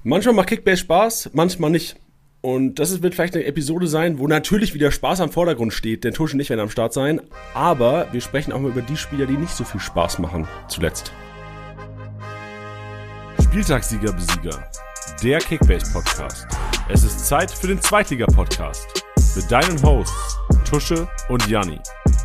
Manchmal macht Kickbase Spaß, manchmal nicht. Und das wird vielleicht eine Episode sein, wo natürlich wieder Spaß am Vordergrund steht, denn Tusch und ich werden am Start sein. Aber wir sprechen auch mal über die Spieler, die nicht so viel Spaß machen, zuletzt. Spieltagssieger-Besieger, der Kickbase-Podcast. Es ist Zeit für den Zweitliga-Podcast mit deinen Hosts Tusche und Janni.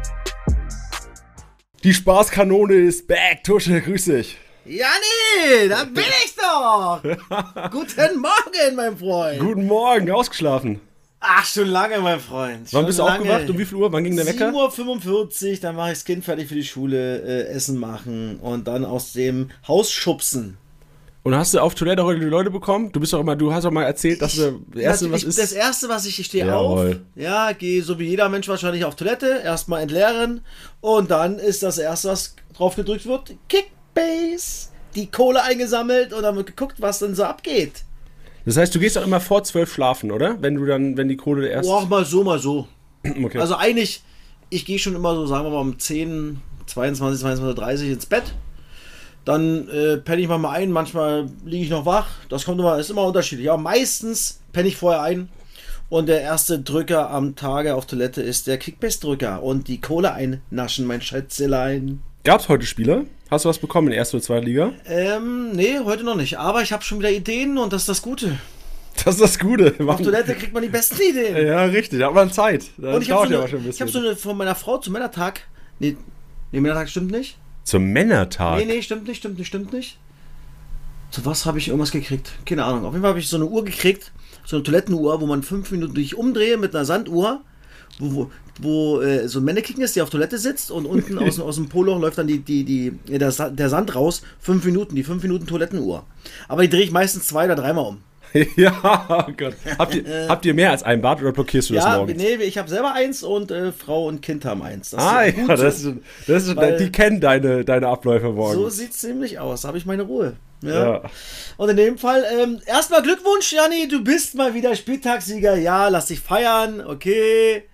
Die Spaßkanone ist back. Tusche, grüß dich. Janni, da bin ich doch! Guten Morgen, mein Freund! Guten Morgen, ausgeschlafen? Ach, schon lange, mein Freund. Wann bist du aufgewacht? Um wie viel Uhr? Wann ging der Wecker? 7:45 Uhr, dann mache ich das Kind fertig für die Schule, Essen machen und dann aus dem Haus schubsen. Und hast du auf Toilette heute die Leute bekommen? Du hast doch mal erzählt, dass das Erste, was ich stehe auf, ja, gehe so wie jeder Mensch wahrscheinlich auf Toilette, erstmal entleeren und dann ist das Erste, was drauf gedrückt wird, Kickbase, die Kohle eingesammelt und dann wird geguckt, was denn so abgeht. Das heißt, du gehst auch immer vor 12 schlafen, oder? Wenn die Kohle erst... Boah, mal so. Okay. Also eigentlich, ich gehe schon immer so, sagen wir mal um 10, 22, 22:30 ins Bett. Dann penne ich mal ein, manchmal liege ich noch wach. Das ist immer unterschiedlich. Ja, meistens penne ich vorher ein. Und der erste Drücker am Tage auf Toilette ist der Kickbase-Drücker. Und die Kohle einnaschen, mein Schätzelein. Gab's heute Spieler? Hast du was bekommen in der ersten oder zweiten Liga? Nee, heute noch nicht. Aber ich habe schon wieder Ideen und das ist das Gute. Das ist das Gute. Auf Toilette kriegt man die besten Ideen. Ja, richtig. Da hat man Zeit. Und ich habe so eine von meiner Frau zum Männertag. Nee, Männertag stimmt nicht. Zum Männertag? Nee, stimmt nicht. Zu was habe ich irgendwas gekriegt? Keine Ahnung. Auf jeden Fall habe ich so eine Uhr gekriegt. So eine Toilettenuhr, wo man 5 Minuten durch umdrehe mit einer Sanduhr. Wo so ein Mannequin ist, die auf Toilette sitzt und unten aus dem Poloch läuft dann der Sand raus. 5 Minuten, die 5 Minuten Toilettenuhr. Aber die drehe ich meistens 2 oder 3 Mal um. Ja, oh Gott. Habt ihr mehr als ein Bad oder blockierst du das morgens? Nee, ich habe selber eins und Frau und Kind haben eins. Das ist die kennen deine Abläufe morgens. So sieht es nämlich aus. Da habe ich meine Ruhe. Ja. Und in dem Fall, erstmal Glückwunsch, Janni, du bist mal wieder Spieltagssieger. Ja, lass dich feiern, okay.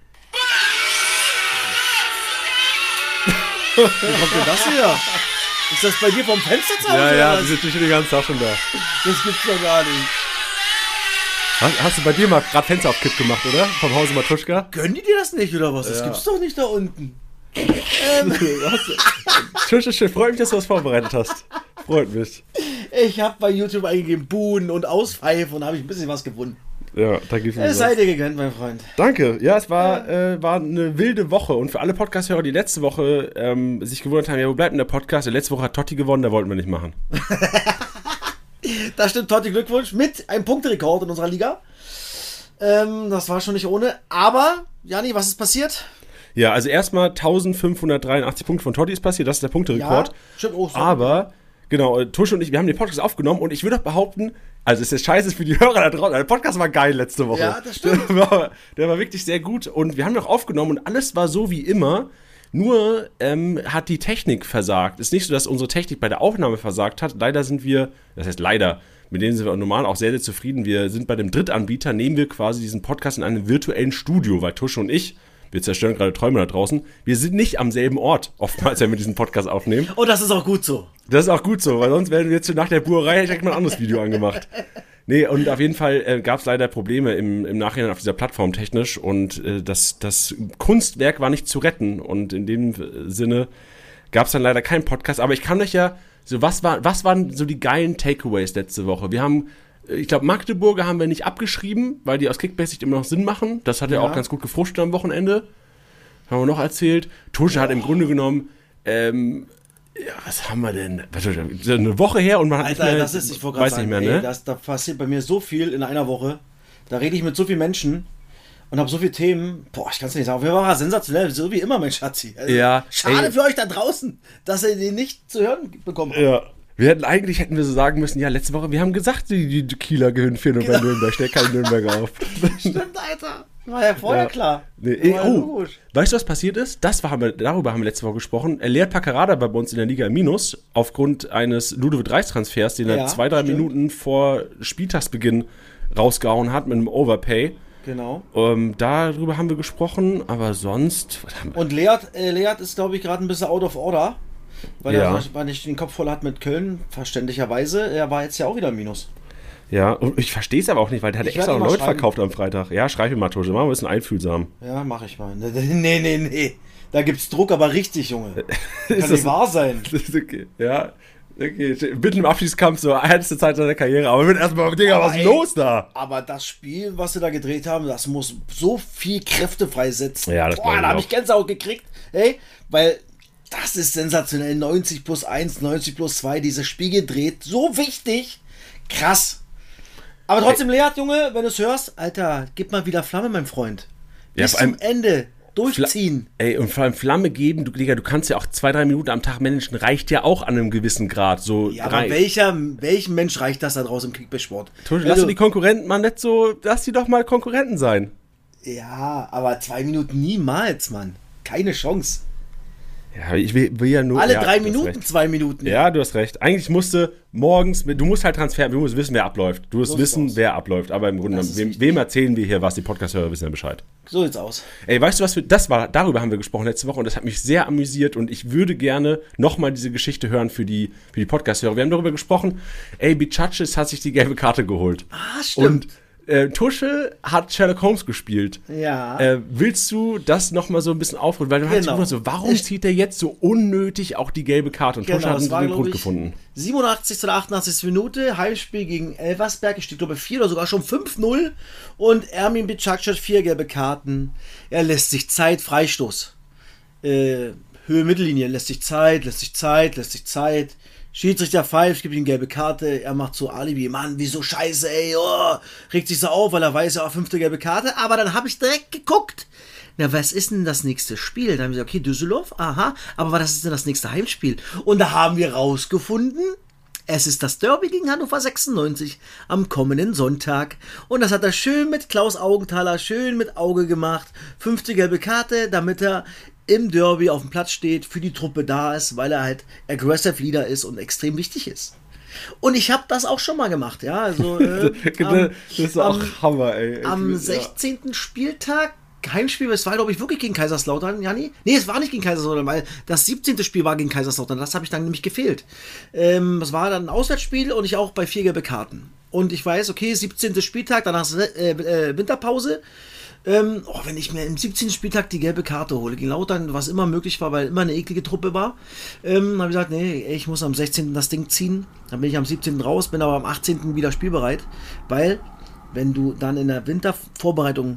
Wo kommt denn das hier? Ist das bei dir vom Fenster zu Hause? Ja, die sind natürlich den ganzen Tag schon da. Das gibt's doch gar nicht. Hast du bei dir mal gerade Fenster auf Kipp gemacht, oder? Vom Hause Matuschka? Gönnen die dir das nicht, oder was? Das gibt's doch nicht da unten. Schön, freut mich, dass du was vorbereitet hast. Freut mich. Ich habe bei YouTube eingegeben, Buhnen und Auspfeifen und habe ich ein bisschen was gefunden. Ja, da gibt's es sei dir gegönnt, mein Freund. Danke. Ja, es war eine wilde Woche. Und für alle Podcast-Hörer, die letzte Woche sich gewundert haben, ja, wo bleibt denn der Podcast? Letzte Woche hat Totti gewonnen, da wollten wir nicht machen. Das stimmt, Totti, Glückwunsch. Mit einem Punkterekord in unserer Liga. Das war schon nicht ohne. Aber, Janni, was ist passiert? Ja, also erstmal 1583 Punkte von Totti ist passiert. Das ist der Punkterekord. Ja, stimmt auch so. Aber... Genau, Tusche und ich, wir haben den Podcast aufgenommen und ich würde auch behaupten, also es ist scheiße für die Hörer da draußen, der Podcast war geil letzte Woche. Ja, das stimmt. Der war wirklich sehr gut und wir haben noch aufgenommen und alles war so wie immer, nur hat die Technik versagt. Ist nicht so, dass unsere Technik bei der Aufnahme versagt hat. Leider sind wir, das heißt leider, mit denen sind wir normal auch sehr, sehr zufrieden. Wir sind bei dem Drittanbieter, nehmen wir quasi diesen Podcast in einem virtuellen Studio, weil Tusche und ich, wir zerstören gerade Träume da draußen. Wir sind nicht am selben Ort, oftmals, wenn wir diesen Podcast aufnehmen. Oh, das ist auch gut so. Das ist auch gut so, weil sonst werden wir jetzt nach der Buerei direkt mal ein anderes Video angemacht. Nee, und auf jeden Fall gab es leider Probleme im Nachhinein auf dieser Plattform technisch und das Kunstwerk war nicht zu retten. Und in dem Sinne gab es dann leider keinen Podcast. Aber ich kann euch ja, so was waren so die geilen Takeaways letzte Woche? Wir haben... Ich glaube, Magdeburger haben wir nicht abgeschrieben, weil die aus Kickbase immer noch Sinn machen. Das hat ja auch ganz gut gefruscht am Wochenende. Haben wir noch erzählt. Tusche hat im Grunde genommen, was haben wir denn? Eine Woche her und man hat Alter, nicht mehr, das ist, ich wollte gerade sagen, nicht mehr, ne? Da passiert bei mir so viel in einer Woche. Da rede ich mit so vielen Menschen und habe so viele Themen. Boah, ich kann es nicht sagen. Wir waren sensationell, so wie immer, mein Schatzi. Also, ja. Schade für euch da draußen, dass ihr den nicht zu hören bekommen habt. Ja. Hätten wir so sagen müssen, ja, letzte Woche, wir haben gesagt, die Kieler gehören 4-0 bei Nürnberg, stell kein Nürnberg auf. Stimmt, Alter. War ja vorher klar. Nee, weißt du, was passiert ist? Darüber haben wir letzte Woche gesprochen. Leert Paccarada war bei uns in der Liga im Minus, aufgrund eines Ludovic Reis-Transfers, den er 2-3 Minuten vor Spieltagsbeginn rausgehauen hat mit einem Overpay. Genau. Darüber haben wir gesprochen, aber sonst... Und Leert ist, glaube ich, gerade ein bisschen out of order. Weil er nicht den Kopf voll hat mit Köln, verständlicherweise. Er war jetzt ja auch wieder im Minus. Ja, und ich verstehe es aber auch nicht, weil der hat Ich extra werd noch ihm mal Leute verkauft am Freitag. Ja, schreib ihm mal, Tusche, mach mal ein bisschen einfühlsam. Ja, mach ich mal. Nee. Da gibt's Druck, aber richtig, Junge. Kann Ist nicht wahr sein. Das ist okay, ja. Okay, mitten im Abschiedskampf, so ernste Zeit seiner Karriere, aber mit erstmal, Digga, was ist ey, los da? Aber das Spiel, was sie da gedreht haben, das muss so viel Kräfte freisetzen. Ja, das glaub ich da habe auch. ich Gänsehaut gekriegt, ey, weil das ist sensationell. 90+1, 90+2, dieses Spiel gedreht, so wichtig, krass. Aber trotzdem, Leat, Junge, wenn du es hörst, Alter, gib mal wieder Flamme, mein Freund. Ja, Bis vor allem- zum Ende. Durchziehen. Ey, und vor allem Flamme geben, Digga, du kannst ja auch 2-3 Minuten am Tag managen, reicht ja auch an einem gewissen Grad. So Ja, aber welchem Mensch reicht das da draußen im Kickbase-Sport? Tusche, lass die Konkurrenten mal nicht so, lass die doch mal Konkurrenten sein. Ja, aber 2 Minuten niemals, Mann. Keine Chance. Ja, ich will ja nur... Alle ja, 3 du hast Minuten, recht. 2 Minuten. Ja, du hast recht. Eigentlich musste morgens, du musst halt du musst wissen, wer abläuft. Du musst So sieht's wissen, aus. wer abläuft. Aber im Grunde Das ist genommen, wichtig. wem erzählen wir hier was? Die Podcast-Hörer wissen ja Bescheid. So sieht's aus. Ey, weißt du, darüber haben wir gesprochen letzte Woche und das hat mich sehr amüsiert und ich würde gerne nochmal diese Geschichte hören für die Podcast-Hörer. Wir haben darüber gesprochen, ey, Bichaches hat sich die gelbe Karte geholt. Ah, stimmt. Und Tusche hat Sherlock Holmes gespielt. Ja. Willst du das nochmal so ein bisschen aufrollen? Weil du hast Genau. so, warum zieht der jetzt so unnötig auch die gelbe Karte? Und Tusche hat das war, einen glaube Grund ich, gefunden. 87. oder 88. Minute, Heimspiel gegen Elversberg. Es steht, glaube ich, 4 oder sogar schon 5-0. Und Ermin Bicac hat 4 gelbe Karten. Er lässt sich Zeit, Freistoß. Höhe Mittellinie, lässt sich Zeit. Schiedsrichter pfeift, gibt ihm gelbe Karte. Er macht so Alibi. Mann, wieso scheiße, ey. Oh, regt sich so auf, weil er weiß, ja, 5. gelbe Karte. Aber dann habe ich direkt geguckt. Na, was ist denn das nächste Spiel? Dann haben wir gesagt, okay, Düsseldorf, aha. Aber was ist denn das nächste Heimspiel? Und da haben wir rausgefunden, es ist das Derby gegen Hannover 96 am kommenden Sonntag. Und das hat er schön mit Klaus Augenthaler, schön mit Auge gemacht. 5. gelbe Karte, damit er im Derby auf dem Platz steht, für die Truppe da ist, weil er halt Aggressive Leader ist und extrem wichtig ist. Und ich habe das auch schon mal gemacht, ja. Also, Das ist auch Hammer, ey. am 16. Spieltag, Heimspiel, es war, glaube ich, wirklich gegen Kaiserslautern, Janni? Nee, es war nicht gegen Kaiserslautern, weil das 17. Spiel war gegen Kaiserslautern, das habe ich dann nämlich gefehlt. Es war dann ein Auswärtsspiel und ich auch bei 4 gelbe Karten. Und ich weiß, okay, 17. Spieltag, danach ist Winterpause. Wenn ich mir im 17. Spieltag die gelbe Karte hole, gegen Lautern, was immer möglich war, weil immer eine eklige Truppe war, habe ich gesagt, nee, ich muss am 16. das Ding ziehen. Dann bin ich am 17. raus, bin aber am 18. wieder spielbereit, weil wenn du dann in der Wintervorbereitung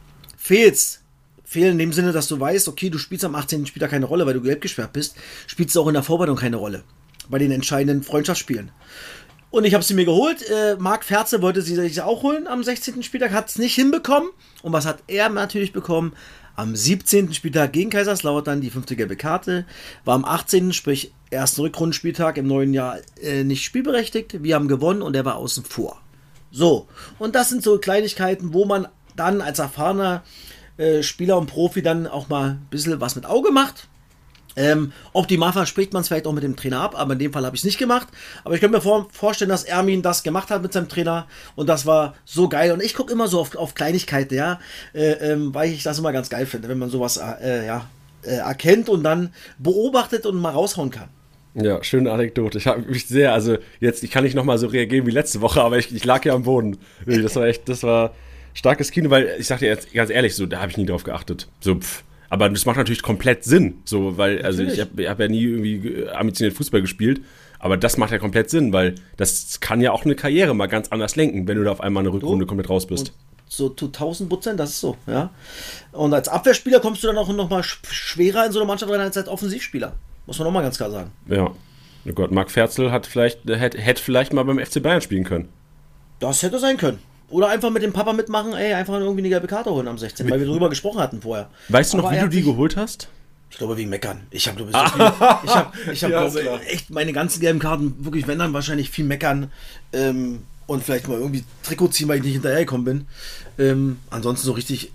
fehlen in dem Sinne, dass du weißt, okay, du spielst am 18. Spieltag keine Rolle, weil du gelb gesperrt bist, spielst du auch in der Vorbereitung keine Rolle, bei den entscheidenden Freundschaftsspielen. Und ich habe sie mir geholt. Marc Ferze wollte sie sich auch holen am 16. Spieltag, hat es nicht hinbekommen. Und was hat er natürlich bekommen? Am 17. Spieltag gegen Kaiserslautern die 5. gelbe Karte. War am 18., sprich ersten Rückrundenspieltag im neuen Jahr nicht spielberechtigt. Wir haben gewonnen und er war außen vor. So, und das sind so Kleinigkeiten, wo man dann als erfahrener Spieler und Profi dann auch mal ein bisschen was mit Auge macht. Optimalfall spricht man es vielleicht auch mit dem Trainer ab, aber in dem Fall habe ich es nicht gemacht. Aber ich könnte mir vorstellen, dass Ermin das gemacht hat mit seinem Trainer und das war so geil. Und ich gucke immer so auf Kleinigkeiten, ja, weil ich das immer ganz geil finde, wenn man sowas erkennt und dann beobachtet und mal raushauen kann. Ja, schöne Anekdote. Ich habe mich sehr, also jetzt, ich kann nicht nochmal so reagieren wie letzte Woche, aber ich lag ja am Boden. Das war starkes Kino, weil ich sag dir jetzt ganz ehrlich, so, da habe ich nie drauf geachtet. So, aber das macht natürlich komplett Sinn, so, weil, also ich hab ja nie irgendwie ambitioniert Fußball gespielt, aber das macht ja komplett Sinn, weil das kann ja auch eine Karriere mal ganz anders lenken, wenn du da auf einmal eine Rückrunde komplett raus bist. Und so zu 1000%, das ist so, ja. Und als Abwehrspieler kommst du dann auch noch mal schwerer in so eine Mannschaft rein als Offensivspieler. Muss man auch mal ganz klar sagen. Ja. Oh Gott, Marc Ferzel hätte vielleicht mal beim FC Bayern spielen können. Das hätte sein können. Oder einfach mit dem Papa mitmachen, einfach irgendwie eine gelbe Karte holen am 16., weil wir darüber gesprochen hatten vorher. Weißt du noch, Aber wie er du hat die sich- geholt hast? Ich glaube wegen Meckern. Ich habe ich Ja, glaube klar. echt meine ganzen gelben Karten, wirklich, wenn dann wahrscheinlich viel meckern und vielleicht mal irgendwie Trikot ziehen, weil ich nicht hinterhergekommen bin. Ansonsten so richtig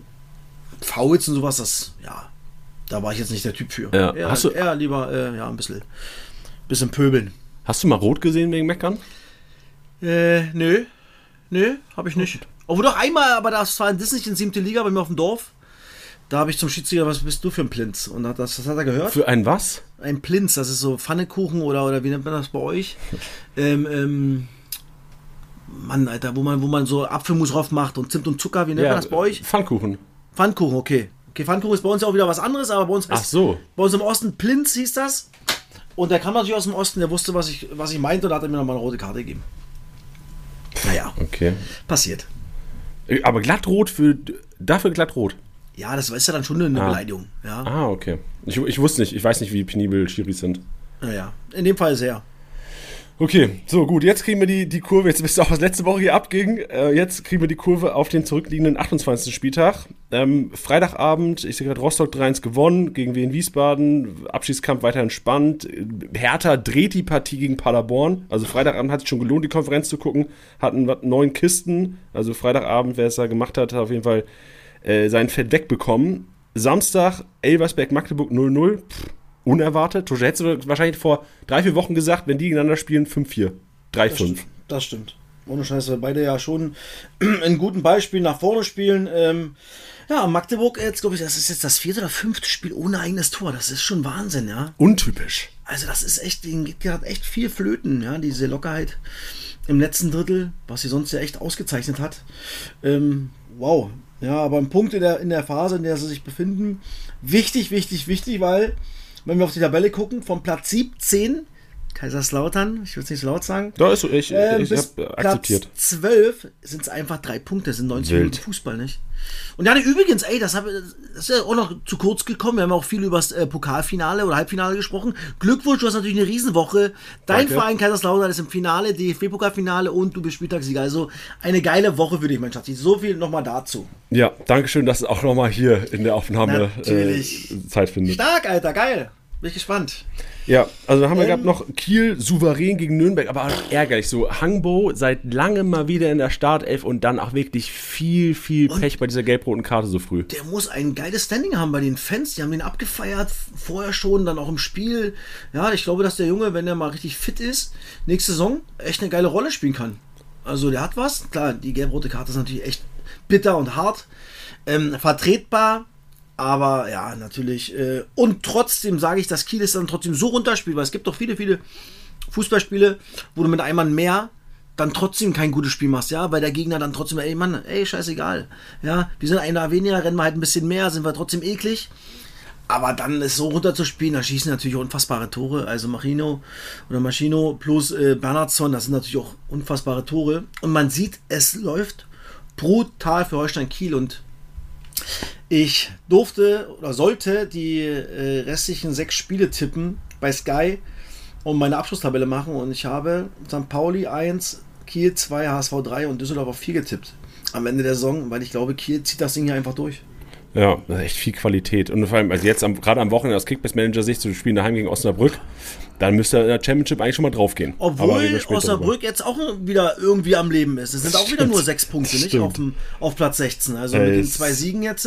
Fouls und sowas, da war ich jetzt nicht der Typ für. Ja. Eher lieber ein bisschen pöbeln. Hast du mal rot gesehen wegen Meckern? Nö, habe ich nicht. Obwohl doch einmal, aber das war das nicht in 7. Liga bei mir auf dem Dorf. Da habe ich zum Schiedsrichter, was bist du für ein Plinz? Und das hat er gehört? Für ein was? Ein Plinz, das ist so Pfannekuchen oder wie nennt man das bei euch? Mann, Alter, wo man so Apfelmus drauf macht und Zimt und Zucker, wie nennt man das bei euch? Pfannkuchen. Pfannkuchen, okay. Okay, Pfannkuchen ist bei uns ja auch wieder was anderes, aber bei uns Ach so. Bei uns im Osten Plinz hieß das. Und der kam natürlich aus dem Osten, der wusste, was ich meinte, und hat mir nochmal eine rote Karte gegeben. Naja, okay. Passiert. Aber glattrot dafür glattrot. Ja, das ist ja dann schon eine Beleidigung. Ja. Ah, okay. Ich wusste nicht, ich weiß nicht, wie penibel Schiris sind. Naja, in dem Fall sehr. Okay, so gut, jetzt kriegen wir die Kurve, jetzt wisst ihr auch, was letzte Woche hier abging, jetzt kriegen wir die Kurve auf den zurückliegenden 28. Spieltag. Freitagabend, ich sehe gerade Rostock 3-1 gewonnen gegen Wien Wiesbaden, Abschiedskampf weiter entspannt. Hertha dreht die Partie gegen Paderborn, also Freitagabend hat sich schon gelohnt, die Konferenz zu gucken, hatten 9 Kisten, also Freitagabend, wer es da gemacht hat, hat auf jeden Fall sein Fett wegbekommen. Samstag, Elversberg-Magdeburg 0-0, unerwartet. Du hättest wahrscheinlich vor 3-4 Wochen gesagt, wenn die gegeneinander spielen, 5-4, 3-5. Das stimmt. Ohne Scheiße, beide ja schon in guten Beispielen nach vorne spielen. Ja, Magdeburg jetzt, glaube ich, das ist jetzt das 4. oder 5. Spiel ohne eigenes Tor. Das ist schon Wahnsinn, ja. Untypisch. Also das ist echt, denen geht gerade echt viel flöten, ja, diese Lockerheit im letzten Drittel, was sie sonst ja echt ausgezeichnet hat. Wow. Ja, aber ein Punkt in der Phase, in der sie sich befinden, wichtig, weil, wenn wir auf die Tabelle gucken, vom Platz 17, Kaiserslautern, ich will es nicht so laut sagen, Da ist so, ich bis habe akzeptiert. Platz 12 sind es einfach 3 Punkte, das sind 90 Minuten Fußball, nicht? Und ja, übrigens, das ist ja auch noch zu kurz gekommen, wir haben auch viel über das Pokalfinale oder Halbfinale gesprochen. Glückwunsch, du hast natürlich eine Riesenwoche. Dein Verein Kaiserslautern ist im Finale, DFB-Pokalfinale, und du bist Spieltagssieger. Also eine geile Woche für dich, mein Schatz. So viel nochmal dazu. Ja, danke schön, dass es auch nochmal hier in der Aufnahme Zeit findet. Stark, Alter, geil. Bin ich gespannt. Ja, also dann haben wir gehabt noch Kiel souverän gegen Nürnberg, aber auch ärgerlich. So Hangbo seit langem mal wieder in der Startelf und dann auch wirklich viel Pech bei dieser gelb-roten Karte so früh. Der muss ein geiles Standing haben bei den Fans. Die haben den abgefeiert, vorher schon, dann auch im Spiel. Ja, ich glaube, dass der Junge, wenn er mal richtig fit ist, nächste Saison echt eine geile Rolle spielen kann. Also der hat was. Klar, die gelb-rote Karte ist natürlich echt bitter und hart. Vertretbar. Aber ja, natürlich. Und trotzdem sage ich, dass Kiel ist dann trotzdem so runterspielt, weil es gibt doch viele Fußballspiele, wo du mit einem Mann mehr dann trotzdem kein gutes Spiel machst, ja, weil der Gegner dann trotzdem, ey Mann, scheißegal. Ja, wir sind einer weniger, rennen wir halt ein bisschen mehr, sind wir trotzdem eklig. Aber dann ist so runterzuspielen, da schießen natürlich auch unfassbare Tore. Also Machino plus Bernhardsson, das sind natürlich auch unfassbare Tore. Und man sieht, es läuft brutal für Holstein Kiel, und ich sollte die restlichen 6 Spiele tippen bei Sky und meine Abschlusstabelle machen, und ich habe St. Pauli 1, Kiel 2, HSV 3 und Düsseldorf auf 4 getippt am Ende der Saison, weil ich glaube, Kiel zieht das Ding hier einfach durch. Ja, das ist echt viel Qualität. Und vor allem, also jetzt gerade am Wochenende aus Kickbase-Manager-Sicht zu spielen daheim gegen Osnabrück, dann müsste in der Championship eigentlich schon mal draufgehen. Obwohl Osnabrück jetzt auch wieder irgendwie am Leben ist. Es sind auch wieder nur 6 Punkte, nicht? Auf Platz 16. Also mit den 2 Siegen jetzt.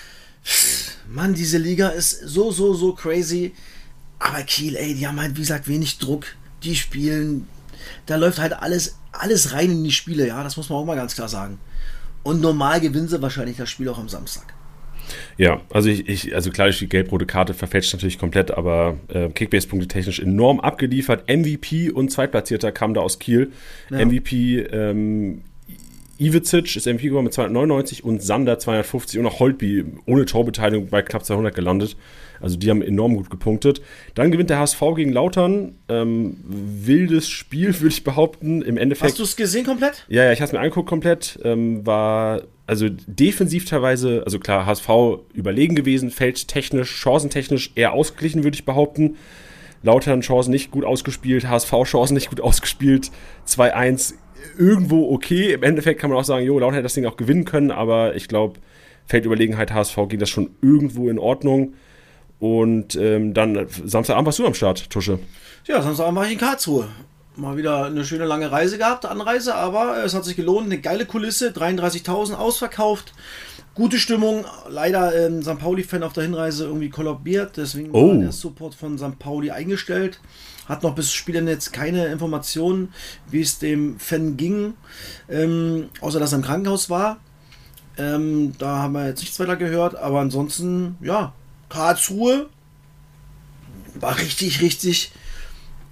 Mann, diese Liga ist so crazy. Aber Kiel, die haben halt, wie gesagt, wenig Druck. Die spielen, da läuft halt alles rein in die Spiele, ja, das muss man auch mal ganz klar sagen. Und normal gewinnen sie wahrscheinlich das Spiel auch am Samstag. Ja, also also klar, die gelb-rote Karte verfälscht natürlich komplett, aber Kickbase-Punkte technisch enorm abgeliefert. MVP und Zweitplatzierter kam da aus Kiel. Ja. MVP Ivicic ist MVP geworden mit 299 und Sander 250 und auch Holtby ohne Torbeteiligung bei knapp 200 gelandet. Also die haben enorm gut gepunktet. Dann gewinnt der HSV gegen Lautern. Wildes Spiel, würde ich behaupten. Im Endeffekt. Hast du es gesehen komplett? Ja, ich habe es mir angeguckt komplett. War also defensiv teilweise, also klar, HSV überlegen gewesen, feldtechnisch, chancentechnisch eher ausgeglichen, würde ich behaupten. Lautern Chancen nicht gut ausgespielt, HSV Chancen nicht gut ausgespielt. 2-1 irgendwo okay. Im Endeffekt kann man auch sagen, Lautern hätte das Ding auch gewinnen können, aber ich glaube, Feldüberlegenheit HSV ging das schon irgendwo in Ordnung. Und dann Samstagabend warst du am Start, Tusche. Ja, Samstagabend war ich in Karlsruhe. Mal wieder eine schöne lange Reise gehabt, Anreise, aber es hat sich gelohnt. Eine geile Kulisse, 33.000 ausverkauft. Gute Stimmung. Leider St. Pauli-Fan auf der Hinreise irgendwie kollabiert, deswegen war der Support von St. Pauli eingestellt. Hat noch bis Spielende jetzt keine Informationen, wie es dem Fan ging, außer dass er im Krankenhaus war. Da haben wir jetzt nichts weiter gehört, aber ansonsten, ja, Karlsruhe war richtig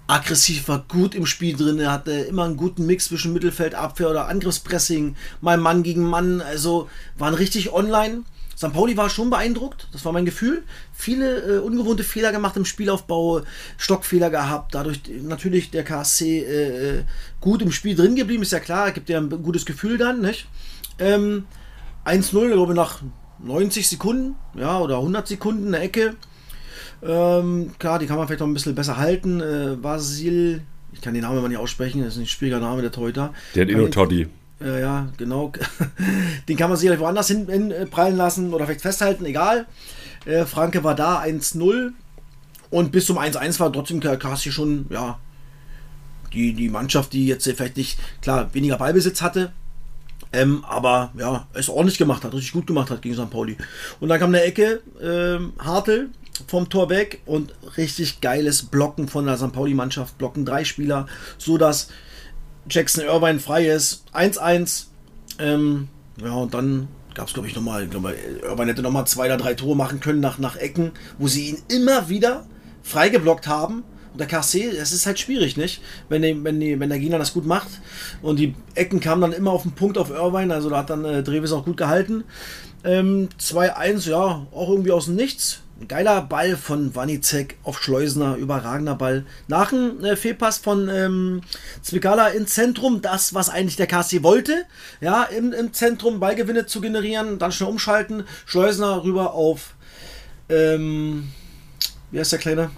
aggressiv, war gut im Spiel drin, er hatte immer einen guten Mix zwischen Mittelfeld, Abwehr oder Angriffspressing, mal Mann gegen Mann, also waren richtig online. St. Pauli war schon beeindruckt, das war mein Gefühl. Viele ungewohnte Fehler gemacht im Spielaufbau, Stockfehler gehabt, dadurch natürlich der KSC gut im Spiel drin geblieben, ist ja klar, gibt ja ein gutes Gefühl dann, nicht? 1-0, glaube ich, nach 90 Sekunden, ja, oder 100 Sekunden in der Ecke. Klar, die kann man vielleicht noch ein bisschen besser halten. Vasil, ich kann den Namen immer nicht aussprechen, das ist ein schwieriger Name, der Torhüter. Der hat nur Toddy. Ja, genau. Den kann man sicherlich woanders hin prallen lassen oder vielleicht festhalten, egal. Franke war da, 1-0. Und bis zum 1-1 war trotzdem KSC schon, ja, die Mannschaft, die jetzt vielleicht nicht, klar, weniger Ballbesitz hatte, aber ja, es ordentlich gemacht hat, richtig gut gemacht hat gegen St. Pauli. Und dann kam eine Ecke, Hartl vom Tor weg und richtig geiles Blocken von der St. Pauli-Mannschaft, blocken 3 Spieler, so dass Jackson Irvine frei ist, 1-1. Ja, und dann gab es, glaube ich, nochmal, Irvine hätte nochmal 2 oder 3 Tore machen können nach Ecken, wo sie ihn immer wieder frei geblockt haben. Und der KSC, das ist halt schwierig, nicht? Wenn der Gegner das gut macht. Und die Ecken kamen dann immer auf den Punkt auf Irvine, also da hat dann Dreves auch gut gehalten. 2-1, ja, auch irgendwie aus dem Nichts. Ein geiler Ball von Wanicek auf Schleusner, überragender Ball. Nach einem Fehlpass von Zwicala ins Zentrum, das, was eigentlich der KSC wollte, ja, im Zentrum Ballgewinne zu generieren, dann schnell umschalten, Schleusner rüber auf, wie heißt der Kleine?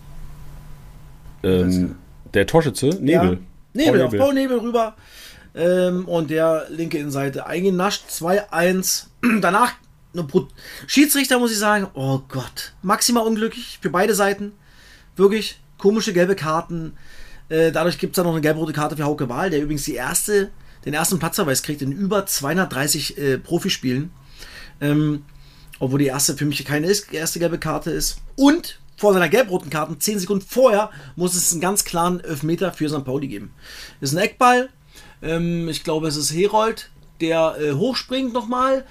Der Torschütze, Nebel. Ja, auf Paul Nebel rüber, und der linke Innenseite eingenascht, 2-1, danach Schiedsrichter, muss ich sagen, oh Gott, maximal unglücklich für beide Seiten. Wirklich komische gelbe Karten. Dadurch gibt es dann noch eine gelb-rote Karte für Hauke Wahl, der übrigens den ersten Platzverweis kriegt in über 230 Profispielen. Obwohl die erste für mich keine erste gelbe Karte ist. Und vor seiner gelb-roten Karte, 10 Sekunden vorher, muss es einen ganz klaren Elfmeter für St. Pauli geben. Das ist ein Eckball. Ich glaube, es ist Herold, der hochspringt nochmal.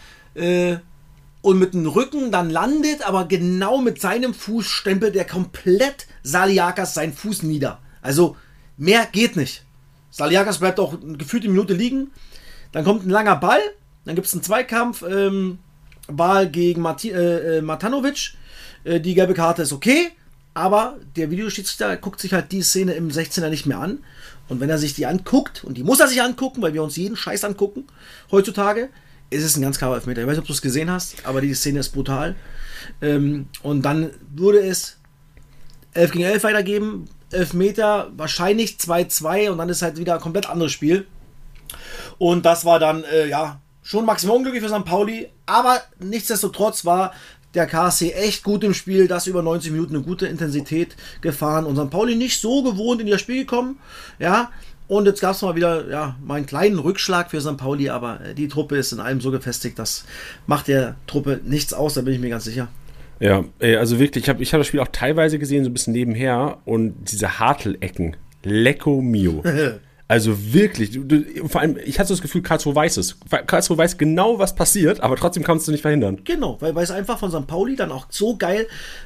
Und mit dem Rücken dann landet, aber genau mit seinem Fuß stempelt er komplett Saliakas seinen Fuß nieder. Also mehr geht nicht. Saliakas bleibt auch gefühlt eine Minute liegen. Dann kommt ein langer Ball. Dann gibt es einen Zweikampf. Wahl gegen Matanovic. Die gelbe Karte ist okay. Aber der Videoschiedsrichter guckt sich halt die Szene im 16er nicht mehr an. Und wenn er sich die anguckt, und die muss er sich angucken, weil wir uns jeden Scheiß angucken heutzutage, ist es ein ganz klarer Elfmeter. Ich weiß nicht, ob du es gesehen hast, aber die Szene ist brutal. Und dann würde es 11 gegen 11 weitergeben. Elfmeter, wahrscheinlich 2-2 und dann ist halt wieder ein komplett anderes Spiel. Und das war dann, schon maximal unglücklich für St. Pauli. Aber nichtsdestotrotz war der KSC echt gut im Spiel. Das über 90 Minuten eine gute Intensität gefahren. Und St. Pauli nicht so gewohnt in das Spiel gekommen. Ja. Und jetzt gab es mal wieder mal einen kleinen Rückschlag für St. Pauli, aber die Truppe ist in allem so gefestigt, das macht der Truppe nichts aus, da bin ich mir ganz sicher. Ja, also wirklich, ich hab das Spiel auch teilweise gesehen, so ein bisschen nebenher, und diese Hartl-Ecken, lecco mio. Also wirklich, vor allem, ich hatte so das Gefühl, Karlsruhe weiß es. Karlsruhe weiß genau, was passiert, aber trotzdem kannst du nicht verhindern. Genau, weil es einfach von St. Pauli dann auch so geil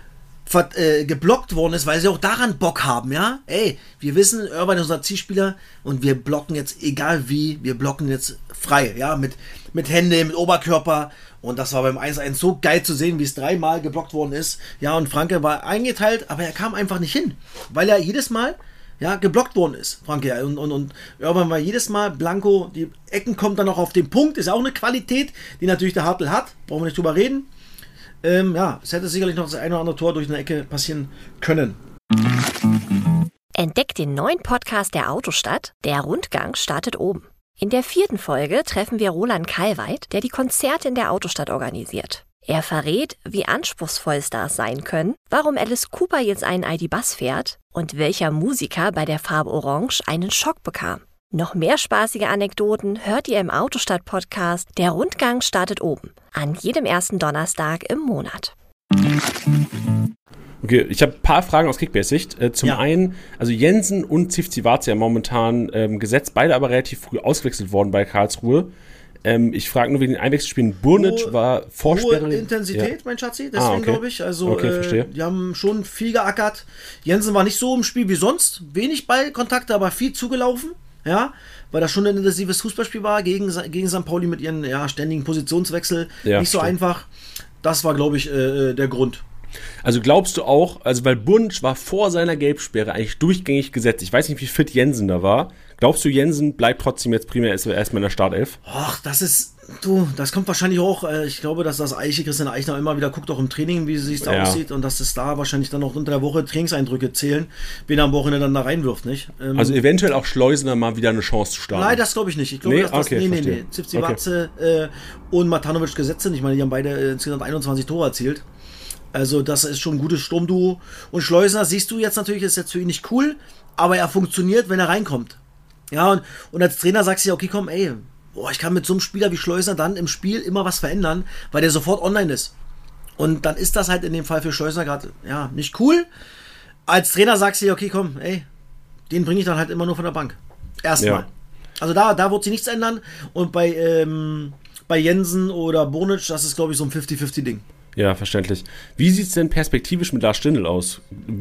geblockt worden ist, weil sie auch daran Bock haben, ja? Ey, wir wissen, Irvine ist unser Zielspieler und wir blocken jetzt, egal wie, wir blocken jetzt frei, ja? Mit Hände, mit Oberkörper, und das war beim 1-1 so geil zu sehen, wie es 3-mal geblockt worden ist, ja, und Franke war eingeteilt, aber er kam einfach nicht hin, weil er jedes Mal, ja, geblockt worden ist, Franke, ja, und Irvine war jedes Mal blanko, die Ecken kommt dann auch auf den Punkt, ist auch eine Qualität, die natürlich der Hartl hat, brauchen wir nicht drüber reden. Es hätte sicherlich noch das eine oder andere Tor durch eine Ecke passieren können. Entdeckt den neuen Podcast der Autostadt. Der Rundgang startet oben. In der 4. Folge treffen wir Roland Kalweit, der die Konzerte in der Autostadt organisiert. Er verrät, wie anspruchsvoll Stars sein können, warum Alice Cooper jetzt einen ID.Buzz fährt und welcher Musiker bei der Farbe Orange einen Schock bekam. Noch mehr spaßige Anekdoten hört ihr im Autostadt-Podcast Der Rundgang startet oben. An jedem ersten Donnerstag im Monat. Okay, ich habe ein paar Fragen aus Kickbase-Sicht. Zum einen, also Jensen und Zivcivacia momentan gesetzt, beide aber relativ früh ausgewechselt worden bei Karlsruhe. Ich frage nur wegen den Einwechselspielen. Burnic war Vorsperre. Hohe Intensität, mein Schatzi, deswegen okay. glaube ich. Also, Okay, verstehe. die haben schon viel geackert. Jensen war nicht so im Spiel wie sonst. Wenig Ballkontakte, aber viel zugelaufen. Ja, weil das schon ein intensives Fußballspiel war gegen St. Pauli mit ihren ständigen Positionswechsel. Ja, nicht so stimmt. einfach. Das war, glaube ich, der Grund. Also glaubst du auch, also weil Burnic war vor seiner Gelbsperre eigentlich durchgängig gesetzt. Ich weiß nicht, wie fit Jensen da war. Glaubst du, Jensen bleibt trotzdem jetzt primär erstmal in der Startelf? Ach, das kommt wahrscheinlich auch, ich glaube, dass das Christian Eichner immer wieder guckt, auch im Training, wie es sich da aussieht und dass es da wahrscheinlich dann auch unter der Woche Trainingseindrücke zählen, wen er am Wochenende dann da reinwirft, nicht? Also eventuell auch Schleusener mal wieder eine Chance zu starten. Nein, das glaube ich nicht. Ich glaube, verstehe. Zivzivatze und Matanovic gesetzt sind. Ich meine, die haben beide insgesamt 21 Tore erzielt. Also das ist schon ein gutes Sturmduo. Und Schleusener, siehst du jetzt natürlich, ist jetzt für ihn nicht cool, aber er funktioniert, wenn er reinkommt. Ja, und als Trainer sagst du ja, okay, komm, ich kann mit so einem Spieler wie Schleusener dann im Spiel immer was verändern, weil der sofort online ist. Und dann ist das halt in dem Fall für Schleusener gerade, nicht cool. Als Trainer sagst du ja, okay, komm, den bringe ich dann halt immer nur von der Bank. Erstmal. Ja. Also da wird sich nichts ändern. Und bei Jensen oder Burnic, das ist, glaube ich, so ein 50-50-Ding. Ja, verständlich. Wie sieht es denn perspektivisch mit Lars Stindl aus?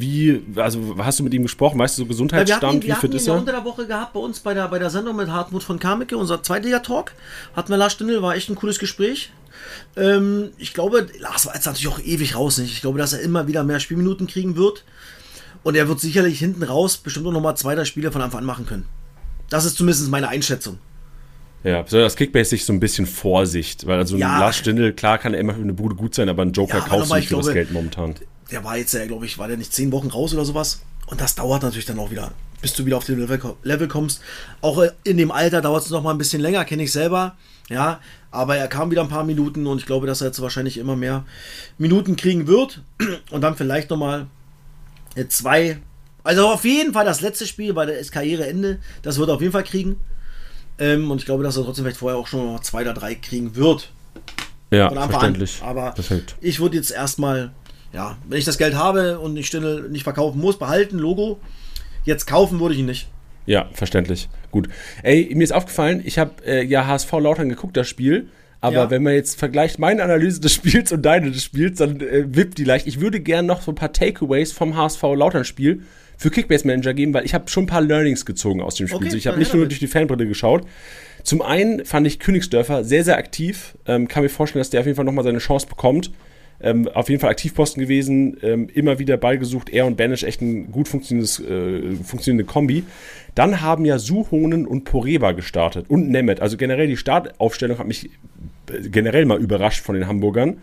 Also hast du mit ihm gesprochen? Weißt du so Gesundheitsstand? Wir hatten ihn ja unter der Woche gehabt bei uns bei der Sendung mit Hartmut von Kameke, unser Zweitliga-Talk. Hatten wir Lars Stindl, war echt ein cooles Gespräch. Ich glaube, Lars war jetzt natürlich auch ewig raus, nicht? Ich glaube, dass er immer wieder mehr Spielminuten kriegen wird. Und er wird sicherlich hinten raus bestimmt auch nochmal 2, 3 Spiele von Anfang an machen können. Das ist zumindest meine Einschätzung. Ja, soll das Kickbase sich so ein bisschen Vorsicht, weil also ein Lars Stindl, klar kann er immer für eine Bude gut sein, aber ein Joker kaufst du nicht für das Geld momentan. Der war jetzt glaube ich, war der nicht 10 Wochen raus oder sowas? Und das dauert natürlich dann auch wieder, bis du wieder auf den Level kommst. Auch in dem Alter dauert es noch mal ein bisschen länger, kenne ich selber. Ja, aber er kam wieder ein paar Minuten und ich glaube, dass er jetzt wahrscheinlich immer mehr Minuten kriegen wird. Und dann vielleicht nochmal 2. Also auf jeden Fall das letzte Spiel, weil das Karriereende, das wird er auf jeden Fall kriegen. Und ich glaube, dass er trotzdem vielleicht vorher auch schon noch 2 oder 3 kriegen wird. Ja, verständlich. Aber perfekt. Ich würde jetzt erstmal, wenn ich das Geld habe und ich Stindl nicht verkaufen muss, behalten, Logo. Jetzt kaufen würde ich ihn nicht. Ja, verständlich. Gut. Mir ist aufgefallen, ich habe HSV Lautern geguckt, das Spiel. Aber wenn man jetzt vergleicht meine Analyse des Spiels und deine des Spiels, dann wippt die leicht. Ich würde gerne noch so ein paar Takeaways vom HSV Lautern-Spiel für Kickbase Manager geben, weil ich habe schon ein paar Learnings gezogen aus dem Spiel. Okay, also ich habe nicht nur durch die Fanbrille geschaut. Zum einen fand ich Königsdörfer sehr, sehr aktiv. Kann mir vorstellen, dass der auf jeden Fall nochmal seine Chance bekommt. Auf jeden Fall Aktivposten gewesen, immer wieder Ball gesucht. Er und Banish echt ein gut funktionierende Kombi. Dann haben ja Suhonen und Poreba gestartet und Nemeth. Also generell die Startaufstellung hat mich generell mal überrascht von den Hamburgern.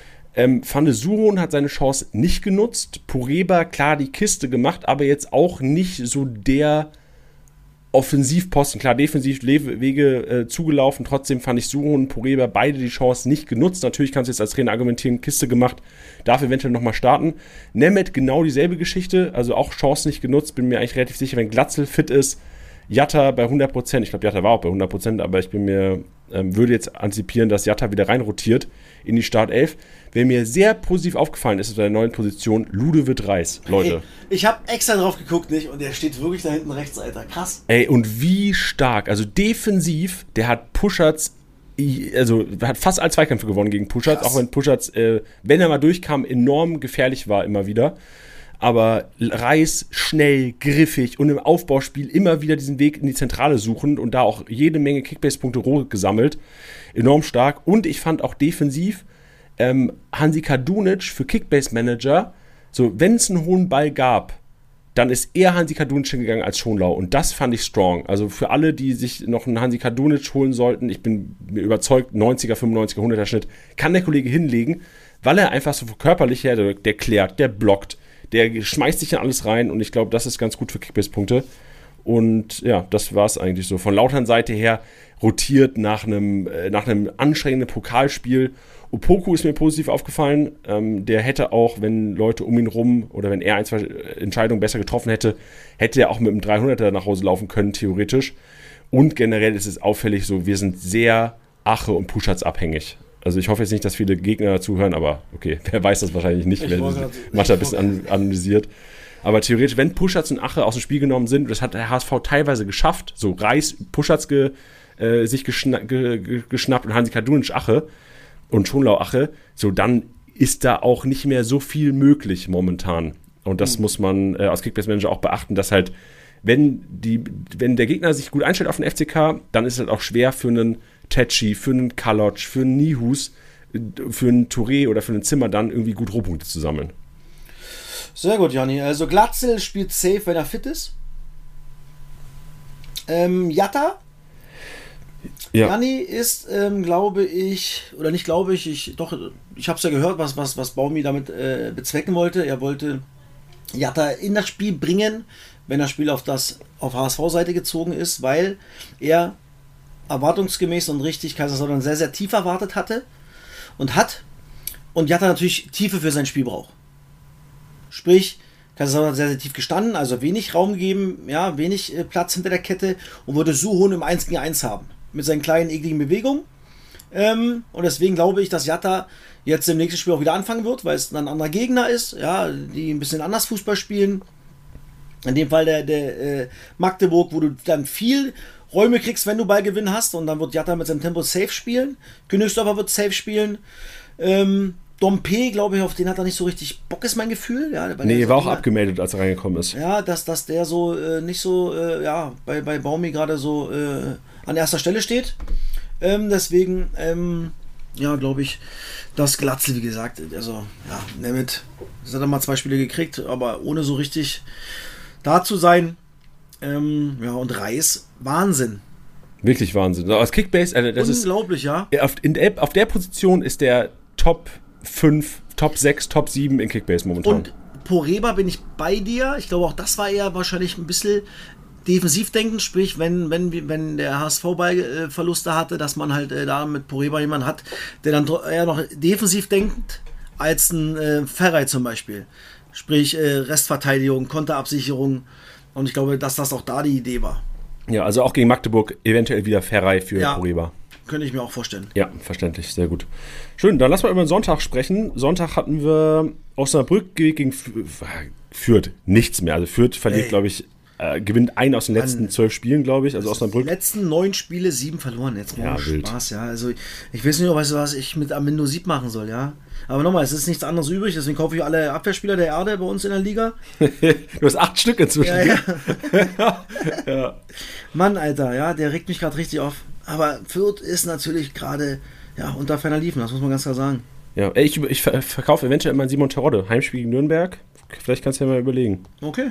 Fand Suhonen hat seine Chance nicht genutzt. Poreba, klar, die Kiste gemacht, aber jetzt auch nicht so der Offensivposten. Klar, defensiv Wege zugelaufen. Trotzdem fand ich Suhonen und Poreba beide die Chance nicht genutzt. Natürlich kannst du jetzt als Trainer argumentieren, Kiste gemacht, darf eventuell nochmal starten. Nemeth genau dieselbe Geschichte, also auch Chance nicht genutzt. Bin mir eigentlich relativ sicher, wenn Glatzel fit ist. Jatta bei 100%, ich glaube, Jatta war auch bei 100%, aber ich würde jetzt antizipieren, dass Jatta wieder reinrotiert in die Startelf. Wer mir sehr positiv aufgefallen ist, bei der neuen Position, Ludovic Reis, Leute. Hey, ich habe extra drauf geguckt, nicht? Und der steht wirklich da hinten rechts, Alter. Krass. Und wie stark, also defensiv, der hat Puschatz, also hat fast alle Zweikämpfe gewonnen gegen Puschatz, auch wenn Puschatz, wenn er mal durchkam, enorm gefährlich war immer wieder. Aber Reis schnell, griffig und im Aufbauspiel immer wieder diesen Weg in die Zentrale suchend und da auch jede Menge Kickbase-Punkte roh gesammelt. Enorm stark. Und ich fand auch defensiv Hansi Kadunic für Kickbase-Manager, so wenn es einen hohen Ball gab, dann ist eher Hansi Kadunic hingegangen als Schonlau. Und das fand ich strong. Also für alle, die sich noch einen Hansi Kadunic holen sollten, ich bin mir überzeugt, 90er, 95er, 100er Schnitt kann der Kollege hinlegen, weil er einfach so körperlich her, der klärt, der blockt, der schmeißt sich in alles rein und ich glaube, das ist ganz gut für Kickbase-Punkte. Und ja, das war es eigentlich so. Von Lautern-Seite her rotiert nach einem anstrengenden Pokalspiel. Opoku ist mir positiv aufgefallen. Der hätte auch, wenn Leute um ihn rum oder wenn er 1, 2 Entscheidungen besser getroffen hätte, hätte er auch mit einem 300er nach Hause laufen können, theoretisch. Und generell ist es auffällig so, wir sind sehr Ache und Puschatz abhängig. Also ich hoffe jetzt nicht, dass viele Gegner zuhören, aber okay, wer weiß das wahrscheinlich nicht, wer Mathe ein bisschen analysiert. Aber theoretisch, wenn Puschatz und Ache aus dem Spiel genommen sind, das hat der HSV teilweise geschafft, so Reis, Puschatz sich geschnappt und Hansi Kadunic-Ache und Schonlau-Ache, so dann ist da auch nicht mehr so viel möglich momentan. Und das muss man als Kickbase-Manager auch beachten, dass halt, wenn der Gegner sich gut einstellt auf den FCK, dann ist es halt auch schwer für einen Tetschi, für einen Kaloc, für einen Nihus, für einen Touré oder für einen Zimmer dann irgendwie gut Rohpunkte zu sammeln. Sehr gut, Janni. Also Glatzel spielt safe, wenn er fit ist. Jatta. Ja. Janni ist, glaube ich, oder nicht glaube ich, ich habe es ja gehört, was Baumi damit bezwecken wollte. Er wollte Jatta in das Spiel bringen, wenn das Spiel auf HSV-Seite gezogen ist, weil er erwartungsgemäß und richtig Kaiserslautern sehr, sehr tief erwartet hatte und Jatta natürlich Tiefe für sein Spiel braucht. Sprich, Kaiserslautern hat sehr, sehr tief gestanden, also wenig Raum gegeben, ja, wenig Platz hinter der Kette und wollte Suhon im 1 gegen 1 haben. Mit seinen kleinen, ekligen Bewegungen. Und deswegen glaube ich, dass Jatta jetzt im nächsten Spiel auch wieder anfangen wird, weil es dann ein anderer Gegner ist, ja, die ein bisschen anders Fußball spielen. In dem Fall der Magdeburg, wo du dann viel Räume kriegst, wenn du Ballgewinn hast, und dann wird Jatta mit seinem Tempo safe spielen. Königsdörfer wird safe spielen. Dompe, glaube ich, auf den hat er nicht so richtig Bock, ist mein Gefühl. Ja, nee, war auch abgemeldet, als er reingekommen ist. Ja, dass der so nicht so, bei Baumi gerade so an erster Stelle steht. Deswegen, glaube ich, dass Glatzel, wie gesagt, also, ja, Nemeth, das hat er mal 2 Spiele gekriegt, aber ohne so richtig da zu sein. Und Reis, Wahnsinn. Wirklich Wahnsinn. Als Kickbase, das unglaublich, ist, ja. Auf der Position ist der Top 5, Top 6, Top 7 in Kickbase momentan. Und Poreba bin ich bei dir. Ich glaube, auch das war eher wahrscheinlich ein bisschen defensiv denken, sprich, wenn der HSV Ballverluste hatte, dass man halt da mit Poreba jemanden hat, der dann eher noch defensiv denkt, als ein Ferrei zum Beispiel. Sprich, Restverteidigung, Konterabsicherung. Und ich glaube, dass das auch da die Idee war. Ja, also auch gegen Magdeburg eventuell wieder Ferrei für Poreba. Könnte ich mir auch vorstellen. Ja, verständlich, sehr gut. Schön, dann lass mal über den Sonntag sprechen. Sonntag hatten wir Osnabrück gegen Fürth nichts mehr. Also Fürth verliert, glaube ich, gewinnt einen aus den letzten 12 Spielen, glaube ich. Also Osnabrück. Die letzten 9 Spiele, 7 verloren. Jetzt mal Spaß, ja. Also ich weiß nicht, weißt du, was ich mit Amindo Sieb machen soll, ja. Aber nochmal, es ist nichts anderes übrig, deswegen kaufe ich alle Abwehrspieler der Erde bei uns in der Liga. Du hast 8 Stück inzwischen. Ja. Mann, Alter, ja, der regt mich gerade richtig auf. Aber Fürth ist natürlich gerade unter ferner Liefen, das muss man ganz klar sagen. Ja, ich verkaufe eventuell meinen Simon Terodde, Heimspiel gegen Nürnberg. Vielleicht kannst du ja mal überlegen. Okay.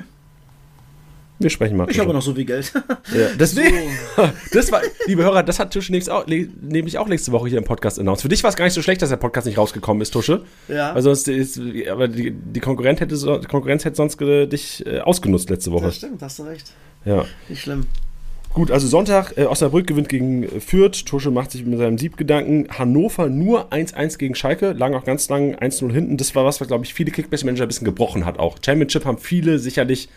Wir sprechen mal. Ich habe noch so viel Geld. Ja, deswegen, das war, liebe Hörer, das hat Tusche nämlich auch nächste Woche hier im Podcast announced. Für dich war es gar nicht so schlecht, dass der Podcast nicht rausgekommen ist, Tusche. Ja. Weil sonst aber die Konkurrenz hätte sonst dich ausgenutzt letzte Woche. Das stimmt, hast du recht. Ja. Nicht schlimm. Gut, also Sonntag, Osnabrück gewinnt gegen Fürth. Tusche macht sich mit seinem Siebgedanken. Hannover nur 1-1 gegen Schalke. Lagen auch ganz lang 1-0 hinten. Das war was glaube ich, viele Kickbase-Manager ein bisschen gebrochen hat auch. Championship haben viele sicherlich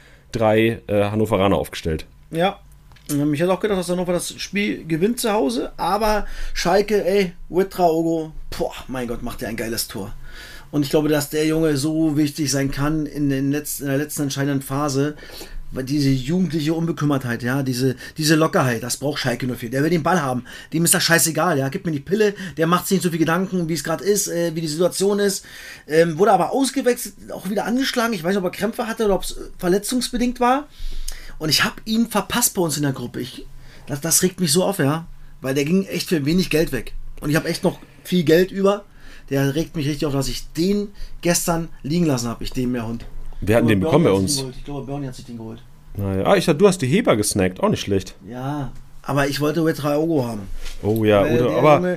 3 Hannoveraner aufgestellt. Ja, ich hätte auch gedacht, dass Hannover das Spiel gewinnt zu Hause, aber Schalke, Ouedraogo, mein Gott, macht der ein geiles Tor. Und ich glaube, dass der Junge so wichtig sein kann in der letzten entscheidenden Phase, weil diese jugendliche Unbekümmertheit, ja, diese Lockerheit, das braucht Schalke nur viel. Der will den Ball haben, dem ist das scheißegal, ja, gib mir die Pille, der macht sich nicht so viel Gedanken, wie es gerade ist, wie die Situation ist, wurde aber ausgewechselt, auch wieder angeschlagen, ich weiß nicht, ob er Krämpfe hatte oder ob es verletzungsbedingt war, und ich habe ihn verpasst bei uns in der Gruppe, das regt mich so auf, ja, weil der ging echt für wenig Geld weg, und ich habe echt noch viel Geld über, der regt mich richtig auf, dass ich den gestern liegen lassen habe, den Meerhund. Wir hatten den bekommen bei uns. Ich glaube, Bernie hat sich den geholt. Naja. Ich dachte, du hast die Heber gesnackt. Auch nicht schlecht. Ja, aber ich wollte Ouedraogo haben. Oh ja, aber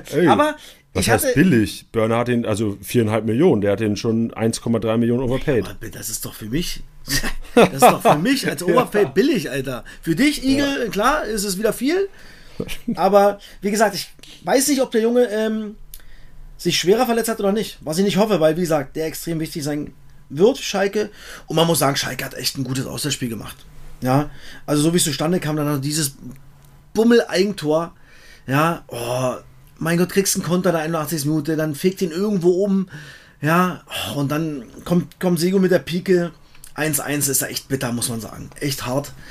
ich heißt billig? Burner hat den, also 4,5 Millionen. Der hat den schon 1,3 Millionen overpaid. Aber das ist doch für mich. Das ist doch für mich als Overpaid billig, Alter. Für dich, Igel, klar, ist es wieder viel. Aber wie gesagt, ich weiß nicht, ob der Junge sich schwerer verletzt hat oder nicht. Was ich nicht hoffe, weil, wie gesagt, der extrem wichtig sein wird, Schalke. Und man muss sagen, Schalke hat echt ein gutes Auswärtsspiel gemacht. Ja, also so wie es zustande kam, dann dieses Bummel-Eigentor. Ja, mein Gott, kriegst einen Konter der 81. Minute, dann fegt ihn irgendwo um. Ja, und dann kommt Sego mit der Pike. 1-1 ist da echt bitter, muss man sagen. Echt hart.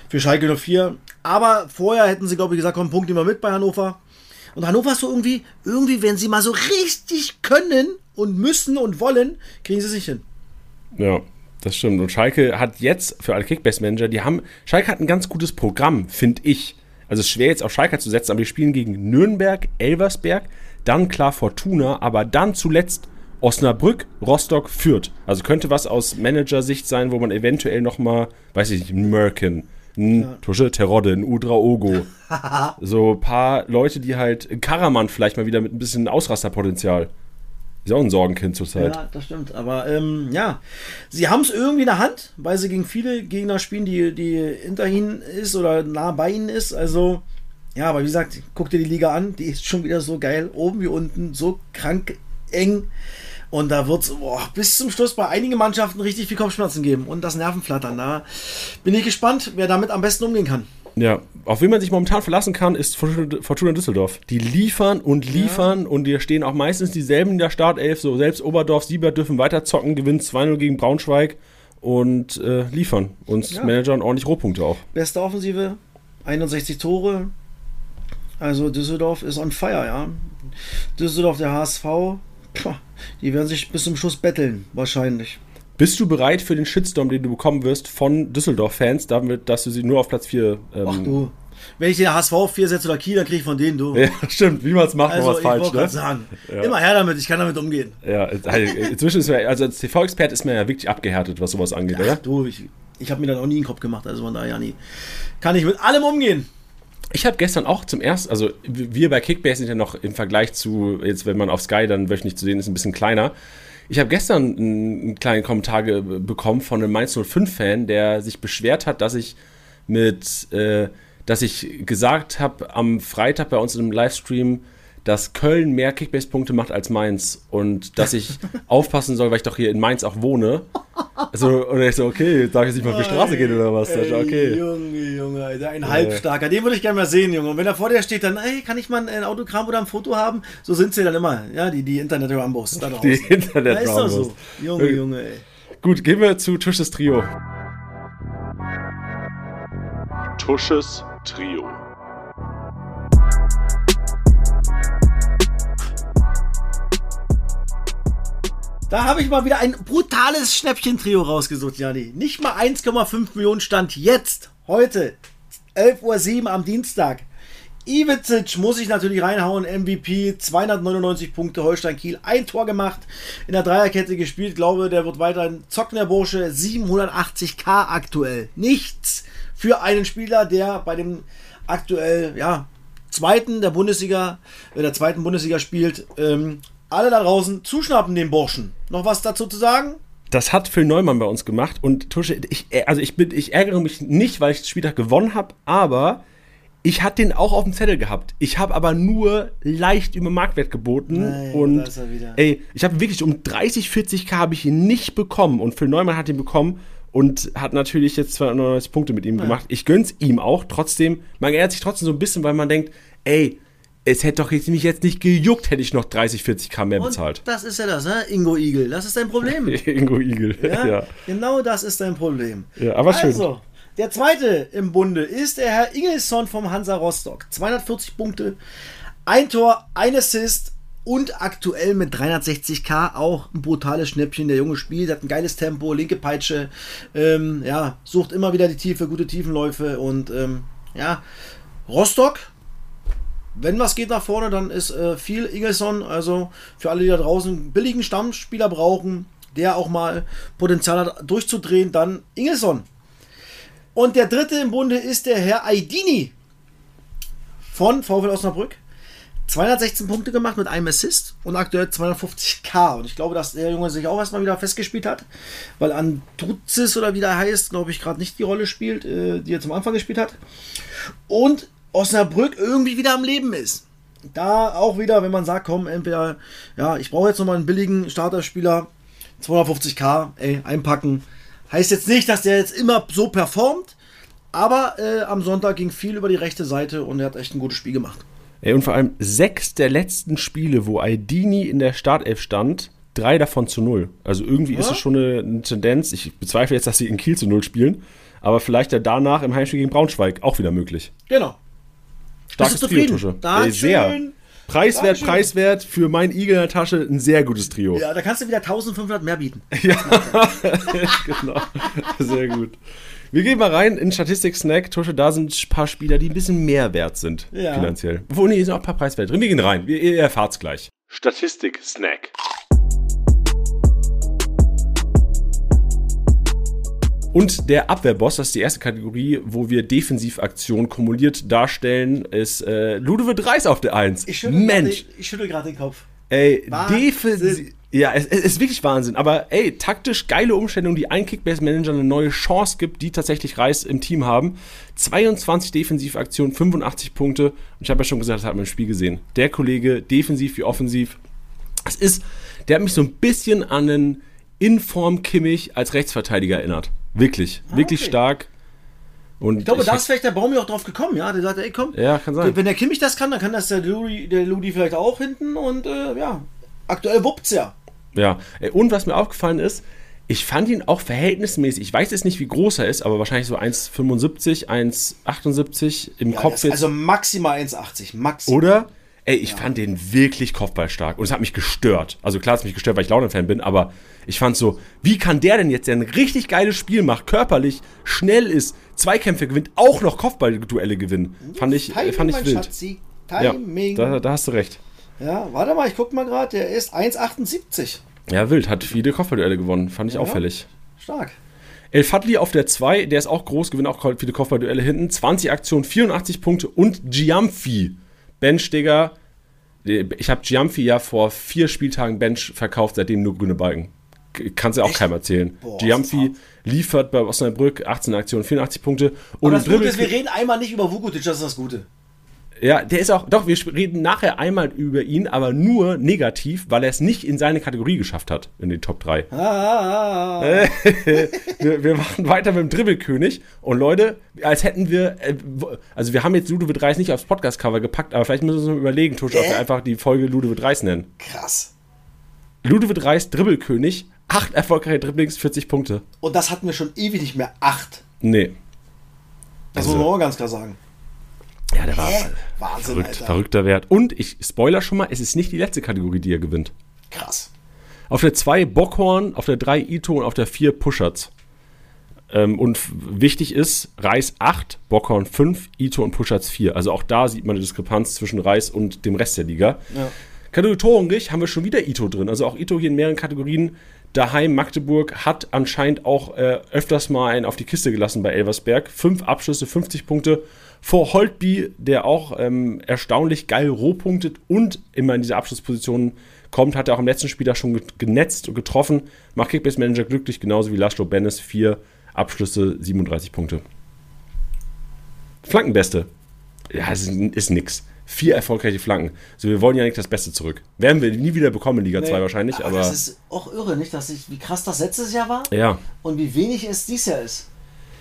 für Schalke 04. Aber vorher hätten sie, glaube ich, gesagt, komm, Punkt immer mit bei Hannover. Und Hannover ist so irgendwie, wenn sie mal so richtig können und müssen und wollen, kriegen sie sich hin. Ja, das stimmt. Und Schalke hat jetzt, für alle Kickbase-Manager, Schalke hat ein ganz gutes Programm, finde ich. Also es ist schwer jetzt auf Schalke zu setzen, aber wir spielen gegen Nürnberg, Elversberg, dann klar Fortuna, aber dann zuletzt Osnabrück, Rostock, Fürth. Also könnte was aus Managersicht sein, wo man eventuell nochmal, weiß ich nicht, einen Merkin, Tusche, Terodde, ein Udra Ogo. So ein paar Leute, die halt, Karaman vielleicht mal wieder mit ein bisschen Ausrasterpotenzial. Ist auch ein Sorgenkind zurzeit. Ja, das stimmt. Aber sie haben es irgendwie in der Hand, weil sie gegen viele Gegner spielen, die hinter ihnen ist oder nah bei ihnen ist. Also, ja, aber wie gesagt, guck dir die Liga an, die ist schon wieder so geil. Oben wie unten, so krank eng. Und da wird es bis zum Schluss bei einigen Mannschaften richtig viel Kopfschmerzen geben und das Nervenflattern. Da bin ich gespannt, wer damit am besten umgehen kann. Ja, auf wen man sich momentan verlassen kann, ist Fortuna Düsseldorf. Die liefern und hier stehen auch meistens dieselben in der Startelf. So selbst Oberdorf, Siebert dürfen weiter zocken, gewinnen 2-0 gegen Braunschweig und liefern uns Managern ordentlich Rohpunkte auch. Beste Offensive, 61 Tore. Also Düsseldorf ist on fire, ja. Düsseldorf, der HSV, die werden sich bis zum Schluss betteln, wahrscheinlich. Bist du bereit für den Shitstorm, den du bekommen wirst von Düsseldorf-Fans, damit, dass du sie nur auf Platz 4... Ach du, wenn ich den HSV auf 4 setze oder Kiel, dann kriege ich von denen, du. Ja, stimmt, wie man es macht, also, was falsch, ich wollte gerade sagen, immer her damit, ich kann damit umgehen. Ja, inzwischen ist also als TV-Experte ist man ja wirklich abgehärtet, was sowas angeht, oder? Du, ich habe mir dann auch nie einen Kopf gemacht, also von daher nie. Kann ich mit allem umgehen. Ich habe gestern auch zum ersten, also wir bei Kickbase sind ja noch im Vergleich zu, jetzt wenn man auf Sky dann wöchentlich zu sehen ist, ein bisschen kleiner. Ich habe gestern einen kleinen Kommentar bekommen von einem Mainz 05-Fan, der sich beschwert hat, dass ich gesagt habe am Freitag bei uns in einem Livestream, dass Köln mehr Kickbase-Punkte macht als Mainz und dass ich aufpassen soll, weil ich doch hier in Mainz auch wohne. Also, und ich so, okay, darf ich jetzt nicht mal auf die Straße gehen oder was? Okay. Junge, Alter, ein Halbstarker, den würde ich gerne mal sehen, Junge. Und wenn er vor dir steht, dann, kann ich mal ein Autogramm oder ein Foto haben? So sind sie dann immer, ja, die Internet-Rambos da draußen. Die Internet-Rambos. Ja, ist doch so. Junge, ey. Gut, gehen wir zu Tusches Trio. Tusches Trio. Da habe ich mal wieder ein brutales Schnäppchen-Trio rausgesucht, Jani. Nicht mal 1,5 Millionen Stand jetzt, heute, 11:07 Uhr am Dienstag. Iwicic muss ich natürlich reinhauen, MVP, 299 Punkte, Holstein Kiel, ein Tor gemacht, in der Dreierkette gespielt, glaube, der wird weiterhin zocken, der Bursche, 780k aktuell. Nichts für einen Spieler, der bei dem aktuell, zweiten Bundesliga spielt, alle da draußen zuschnappen den Burschen. Noch was dazu zu sagen? Das hat Phil Neumann bei uns gemacht und Tusche, ich ärgere mich nicht, weil ich den Spieltag gewonnen habe, aber ich hatte den auch auf dem Zettel gehabt. Ich habe aber nur leicht über Marktwert geboten. Nein, und da ist er wieder. Ich habe wirklich um 30-40k habe ich ihn nicht bekommen und Phil Neumann hat ihn bekommen und hat natürlich jetzt 299 Punkte mit ihm gemacht. Ich gönn's ihm auch, trotzdem, man ärgert sich trotzdem so ein bisschen, weil man denkt, es hätte doch mich jetzt nicht gejuckt, hätte ich noch 30-40k mehr bezahlt. Und das ist ja das, ne? Ingo Igel, das ist dein Problem. Ingo Igel, ja. Genau das ist dein Problem. Ja, aber schön. Also, der zweite im Bunde ist der Herr Ingelsson vom Hansa Rostock. 240 Punkte, ein Tor, ein Assist und aktuell mit 360k auch ein brutales Schnäppchen. Der Junge spielt, hat ein geiles Tempo, linke Peitsche, sucht immer wieder die Tiefe, gute Tiefenläufe und Rostock. Wenn was geht nach vorne, dann ist viel Ingelsson, also für alle, die da draußen einen billigen Stammspieler brauchen, der auch mal Potenzial hat, durchzudrehen, dann Ingelsson. Und der dritte im Bunde ist der Herr Aydini von VfL Osnabrück. 216 Punkte gemacht mit einem Assist und aktuell 250k. Und ich glaube, dass der Junge sich auch erstmal wieder festgespielt hat, weil Andruzis oder wie der heißt, glaube ich, gerade nicht die Rolle spielt, die er zum Anfang gespielt hat. Und Osnabrück irgendwie wieder am Leben ist. Da auch wieder, wenn man sagt, komm, entweder, ich brauche jetzt nochmal einen billigen Starterspieler, 250k, einpacken. Heißt jetzt nicht, dass der jetzt immer so performt, aber am Sonntag ging viel über die rechte Seite und er hat echt ein gutes Spiel gemacht. Und vor allem 6 der letzten Spiele, wo Aydini in der Startelf stand, 3 davon zu 0. Also irgendwie ist es schon eine Tendenz. Ich bezweifle jetzt, dass sie in Kiel zu 0 spielen. aber vielleicht ja danach im Heimspiel gegen Braunschweig auch wieder möglich. Genau. Starkes Trio, Tusche. Sehr. Preiswert für mein Igel in der Tasche, ein sehr gutes Trio. Ja, da kannst du wieder 1500 mehr bieten. Ja, genau. Sehr gut. Wir gehen mal rein in Statistik-Snack. Tusche, da sind ein paar Spieler, die ein bisschen mehr wert sind, finanziell. Obwohl, hier sind auch ein paar Preiswerte drin. Wir gehen rein. Ihr erfahrt's gleich. Statistik-Snack. Und der Abwehrboss, das ist die erste Kategorie, wo wir Defensivaktionen kumuliert darstellen, ist Ludovic Reis auf der 1. Ich schüttel gerade den Kopf. Ey, defensiv. Ja, es ist wirklich Wahnsinn. Aber ey, taktisch geile Umstellung, die ein Kickbase-Manager eine neue Chance gibt, die tatsächlich Reis im Team haben. 22 Defensivaktionen, 85 Punkte. Und ich habe ja schon gesagt, das hat man im Spiel gesehen. Der Kollege, defensiv wie offensiv. Der hat mich so ein bisschen an einen Inform Kimmich als Rechtsverteidiger erinnert. Wirklich, wirklich stark. Und ich glaube, da ist vielleicht der Baumi auch drauf gekommen, ja. Der sagte, ey, komm. Ja, kann sein. Wenn der Kimmich das kann, dann kann das der Ludi vielleicht auch hinten. Und aktuell wuppt's ja. Ja, und was mir aufgefallen ist, ich fand ihn auch verhältnismäßig, ich weiß jetzt nicht, wie groß er ist, aber wahrscheinlich so 1,75, 1,78 im Kopf jetzt. Also maximal 1,80, maximal. Oder? Ey, ich fand den wirklich kopfballstark und es hat mich gestört. Also klar, es hat mich gestört, weil ich Lautern-Fan bin, aber ich fand so, wie kann der denn jetzt, der ein richtig geiles Spiel macht, körperlich, schnell ist, Zweikämpfe gewinnt, auch noch Kopfballduelle gewinnen? Fand ich wild. Schatzi. Timing. Ja, da hast du recht. Ja, warte mal, ich guck mal gerade, der ist 1,78. Ja, wild, hat viele Kopfballduelle gewonnen, fand ich auffällig. Stark. El Fadli auf der 2, der ist auch groß, gewinnt auch viele Kopfballduelle hinten, 20 Aktionen, 84 Punkte und Giamfi, Bench, Digga. Ich habe Giamfi ja vor 4 Spieltagen Bench verkauft, seitdem nur grüne Balken. Kannst du ja auch keinem erzählen. Giamfi liefert bei Osnabrück 18 Aktionen, 84 Punkte. Und das Gute ist, wir reden einmal nicht über Vukotic, das ist das Gute. Ja, der ist auch, doch, wir reden nachher einmal über ihn, aber nur negativ, weil er es nicht in seine Kategorie geschafft hat, in die Top 3. Wir machen weiter mit dem Dribbelkönig und Leute, als hätten wir, also wir haben jetzt Ludovic Reis nicht aufs Podcast-Cover gepackt, aber vielleicht müssen wir uns mal überlegen, Tusch, ob wir einfach die Folge Ludovic Reis nennen. Krass. Ludovic Reis, Dribbelkönig, 8 erfolgreiche Dribblings, 40 Punkte. Und das hatten wir schon ewig nicht mehr, 8. Nee. Das muss man auch ganz klar sagen. Ja, der war Wahnsinn, verrückter Wert. Und ich spoiler schon mal, es ist nicht die letzte Kategorie, die er gewinnt. Krass. Auf der 2 Bockhorn, auf der 3 Ito und auf der 4 Puschertz. Und wichtig ist, Reis 8, Bockhorn 5, Ito und Puschertz 4. Also auch da sieht man eine Diskrepanz zwischen Reis und dem Rest der Liga. Ja. Kategorie Torhungrig haben wir schon wieder Ito drin. Also auch Ito hier in mehreren Kategorien. Daheim Magdeburg hat anscheinend auch öfters mal einen auf die Kiste gelassen bei Elversberg. 5 Abschlüsse, 50 Punkte. Vor Holtby, der auch erstaunlich geil rohpunktet und immer in diese Abschlusspositionen kommt, hat er auch im letzten Spiel da schon genetzt und getroffen. Macht Kickbase Manager glücklich, genauso wie Laszlo Bennis. 4 Abschlüsse, 37 Punkte. Flankenbeste. Ja, es ist nix. 4 erfolgreiche Flanken. Also wir wollen ja nicht das Beste zurück. Werden wir nie wieder bekommen in Liga 2 wahrscheinlich. Aber das ist auch irre, nicht? Wie krass das letztes Jahr war. Ja. Und wie wenig es dieses Jahr ist.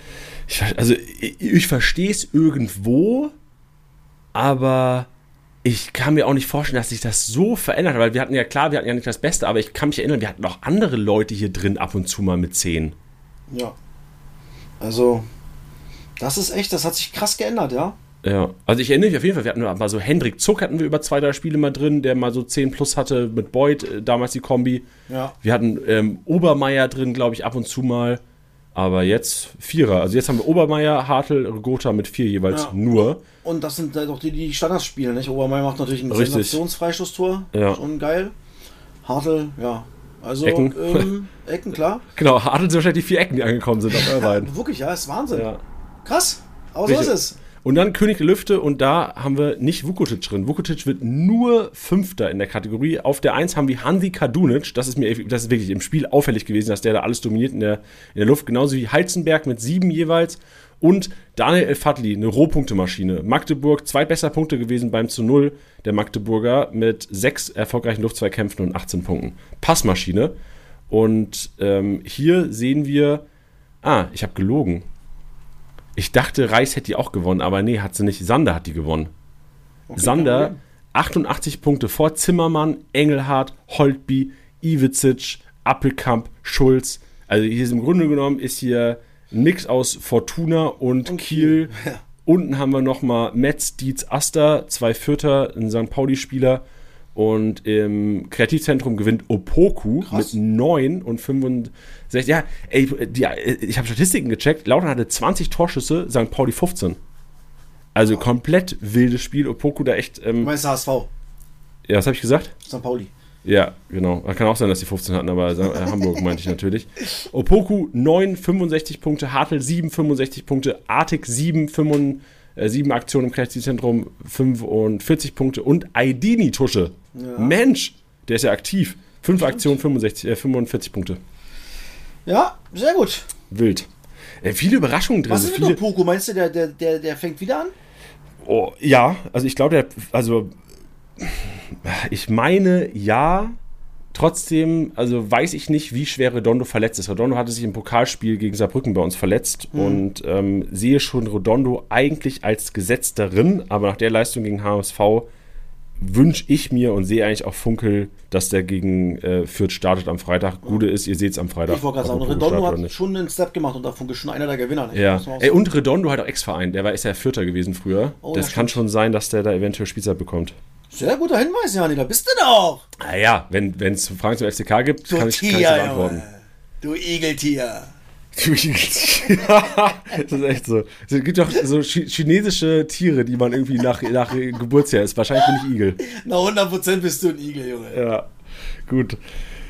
Ich verstehe es irgendwo, aber ich kann mir auch nicht vorstellen, dass sich das so verändert hat, weil wir hatten ja nicht das Beste, aber ich kann mich erinnern, wir hatten auch andere Leute hier drin ab und zu mal mit 10. Ja. Also, das ist echt, das hat sich krass geändert, ja. Ja, also ich erinnere mich auf jeden Fall, wir hatten mal so Hendrik Zuck hatten wir über 2-3 Spiele mal drin, der mal so 10 plus hatte mit Beuth, damals die Kombi. Ja. Wir hatten Obermeier drin, glaube ich, ab und zu mal. Aber jetzt 4er. Also jetzt haben wir Obermeier, Hartl, Gotha mit 4 jeweils nur. Und das sind doch die Standards spielen, nicht? Obermeier macht natürlich ein Sensationsfreistoßtor. Ja. Schon geil. Hartl, ja. Also Ecken, Ecken klar. Genau, Hartl sind wahrscheinlich die 4 Ecken, die angekommen sind auf Irrwein. Wirklich, ja, ist Wahnsinn. Ja. Krass. Aber richtig. So ist es. Und dann König der Lüfte und da haben wir nicht Vukotic drin. Vukotic wird nur 5. in der Kategorie. Auf der 1 haben wir Hansi Kadunic. Das ist wirklich im Spiel auffällig gewesen, dass der da alles dominiert in der Luft. Genauso wie Heizenberg mit 7 jeweils. Und Daniel El Fadli, eine Rohpunktemaschine. Magdeburg, 2 bessere Punkte gewesen beim zu 0 der Magdeburger mit 6 erfolgreichen Luftzweikämpfen und 18 Punkten. Passmaschine. Und hier sehen wir, ich habe gelogen. Ich dachte, Reis hätte die auch gewonnen, aber nee, hat sie nicht. Sander hat die gewonnen. Okay, Sander, 88 Punkte vor Zimmermann, Engelhardt, Holtby, Iwitzic, Appelkamp, Schulz. Also hier ist im Grunde genommen ist hier Ein Mix aus Fortuna und Kiel. Ja. Unten haben wir nochmal Metz, Dietz, Aster, 2 Vierter, ein St. Pauli-Spieler. Und im Kreativzentrum gewinnt Opoku mit 9 und 65. Ja, ey, ich habe Statistiken gecheckt. Lautern hatte 20 Torschüsse, St. Pauli 15. Also komplett wildes Spiel. Opoku da echt. Du meinst HSV? Ja, was habe ich gesagt? St. Pauli. Ja, genau. Kann auch sein, dass die 15 hatten, aber Hamburg meinte ich natürlich. Opoku 9, 65 Punkte, Hartl 7, 65 Punkte, Artig 7 Aktionen im Kreativzentrum, 45 Punkte und Aidini Tusche. Ja. Mensch, der ist ja aktiv. 5 Aktionen, 45 Punkte. Ja, sehr gut. Wild. Viele Überraschungen drin. Was ist mit Opoku? Meinst du, der fängt wieder an? Oh, ja, also ich glaube, ich meine, ja. Trotzdem, also weiß ich nicht, wie schwer Redondo verletzt ist. Redondo hatte sich im Pokalspiel gegen Saarbrücken bei uns verletzt und sehe schon Redondo eigentlich als Gesetz darin, aber nach der Leistung gegen HSV wünsche ich mir und sehe eigentlich auch Funkel, dass der gegen Fürth startet am Freitag. Gute ist, ihr seht es am Freitag. Ich wollte gerade sagen, Redondo hat schon einen Step gemacht und da Funkel schon einer der Gewinner. Ja. Und Redondo hat auch Ex-Verein, ist ja Vierter gewesen früher. Oh, das kann schon sein, dass der da eventuell Spielzeit bekommt. Sehr guter Hinweis, Jani, da bist du doch. Naja, wenn es Fragen zum FCK gibt, kann ich beantworten. Du Igeltier. Das ist echt so. Es gibt auch so chinesische Tiere, die man irgendwie nach Geburtsjahr ist. Wahrscheinlich bin ich Igel. Na, 100% bist du ein Igel, Junge. Ja, gut.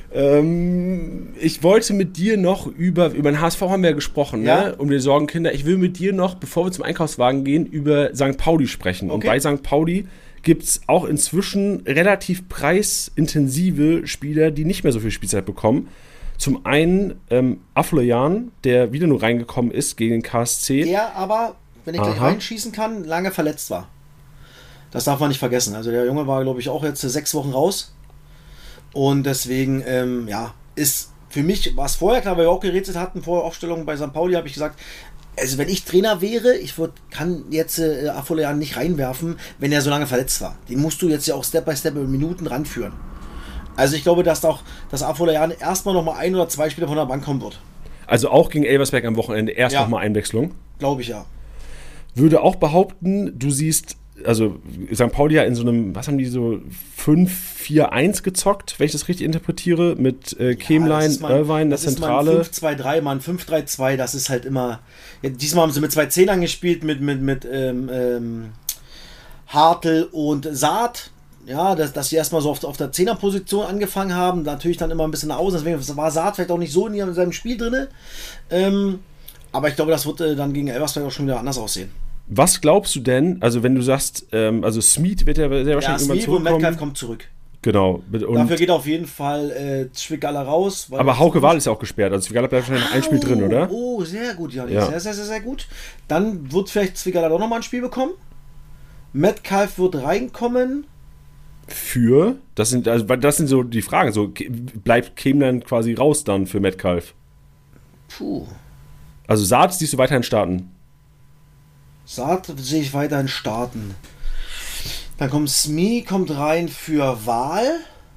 Ich wollte mit dir noch über den HSV haben wir ja gesprochen, ja? Ne? Um die Sorgenkinder. Ich will mit dir noch, bevor wir zum Einkaufswagen gehen, über St. Pauli sprechen. Okay. Und bei St. Pauli gibt es auch inzwischen relativ preisintensive Spieler, die nicht mehr so viel Spielzeit bekommen. Zum einen Afolayan, der wieder nur reingekommen ist gegen den KSC. Der aber, wenn ich gleich reinschießen kann, lange verletzt war. Das darf man nicht vergessen. Also der Junge war, glaube ich, auch jetzt 6 Wochen raus. Und deswegen, ist für mich, was vorher klar, weil wir auch gerätselt hatten, vor Aufstellungen bei St. Pauli, habe ich gesagt, also wenn ich Trainer wäre, kann jetzt Afolayan nicht reinwerfen, wenn er so lange verletzt war. Den musst du jetzt ja auch Step by Step über Minuten ranführen. Also ich glaube, dass Afolayan erstmal nochmal 1 oder 2 Spieler von der Bank kommen wird. Also auch gegen Elversberg am Wochenende erst nochmal Einwechslung? Glaube ich, ja. Würde auch behaupten, du siehst, also St. Pauli ja in so einem, was haben die so, 5-4-1 gezockt, wenn ich das richtig interpretiere, mit Kemlein, Irvine, der Zentrale. Das ist mal ein 5-2-3, mal ein 5-3-2, das ist halt immer, ja, diesmal haben sie mit 2 Zehnern gespielt, mit Hartl und Saad, ja, dass sie erstmal so auf der Zehnerposition angefangen haben, natürlich dann immer ein bisschen außen, deswegen war Saad vielleicht auch nicht so in seinem Spiel drin, aber ich glaube, das wird dann gegen Elversberg auch schon wieder anders aussehen. Was glaubst du denn, also wenn du sagst, also Smith wird ja sehr wahrscheinlich immer zurückkommen. Und Metcalf kommt zurück. Genau. Und dafür geht auf jeden Fall Zwicala raus. Aber Hauke Wahl ist ja auch gesperrt, also Zwicala bleibt wahrscheinlich noch ein Spiel drin, oder? Oh, sehr gut, Jani. Ja. Sehr, sehr, sehr, sehr gut. Dann wird vielleicht Zwicala doch nochmal ein Spiel bekommen. Metcalf wird reinkommen. Das sind so die Fragen, so bleibt Kemlein quasi raus dann für Metcalf? Puh. Also Saad siehst du weiterhin starten? Saad sehe ich weiterhin starten. Dann kommt Smee, kommt rein für Wahl.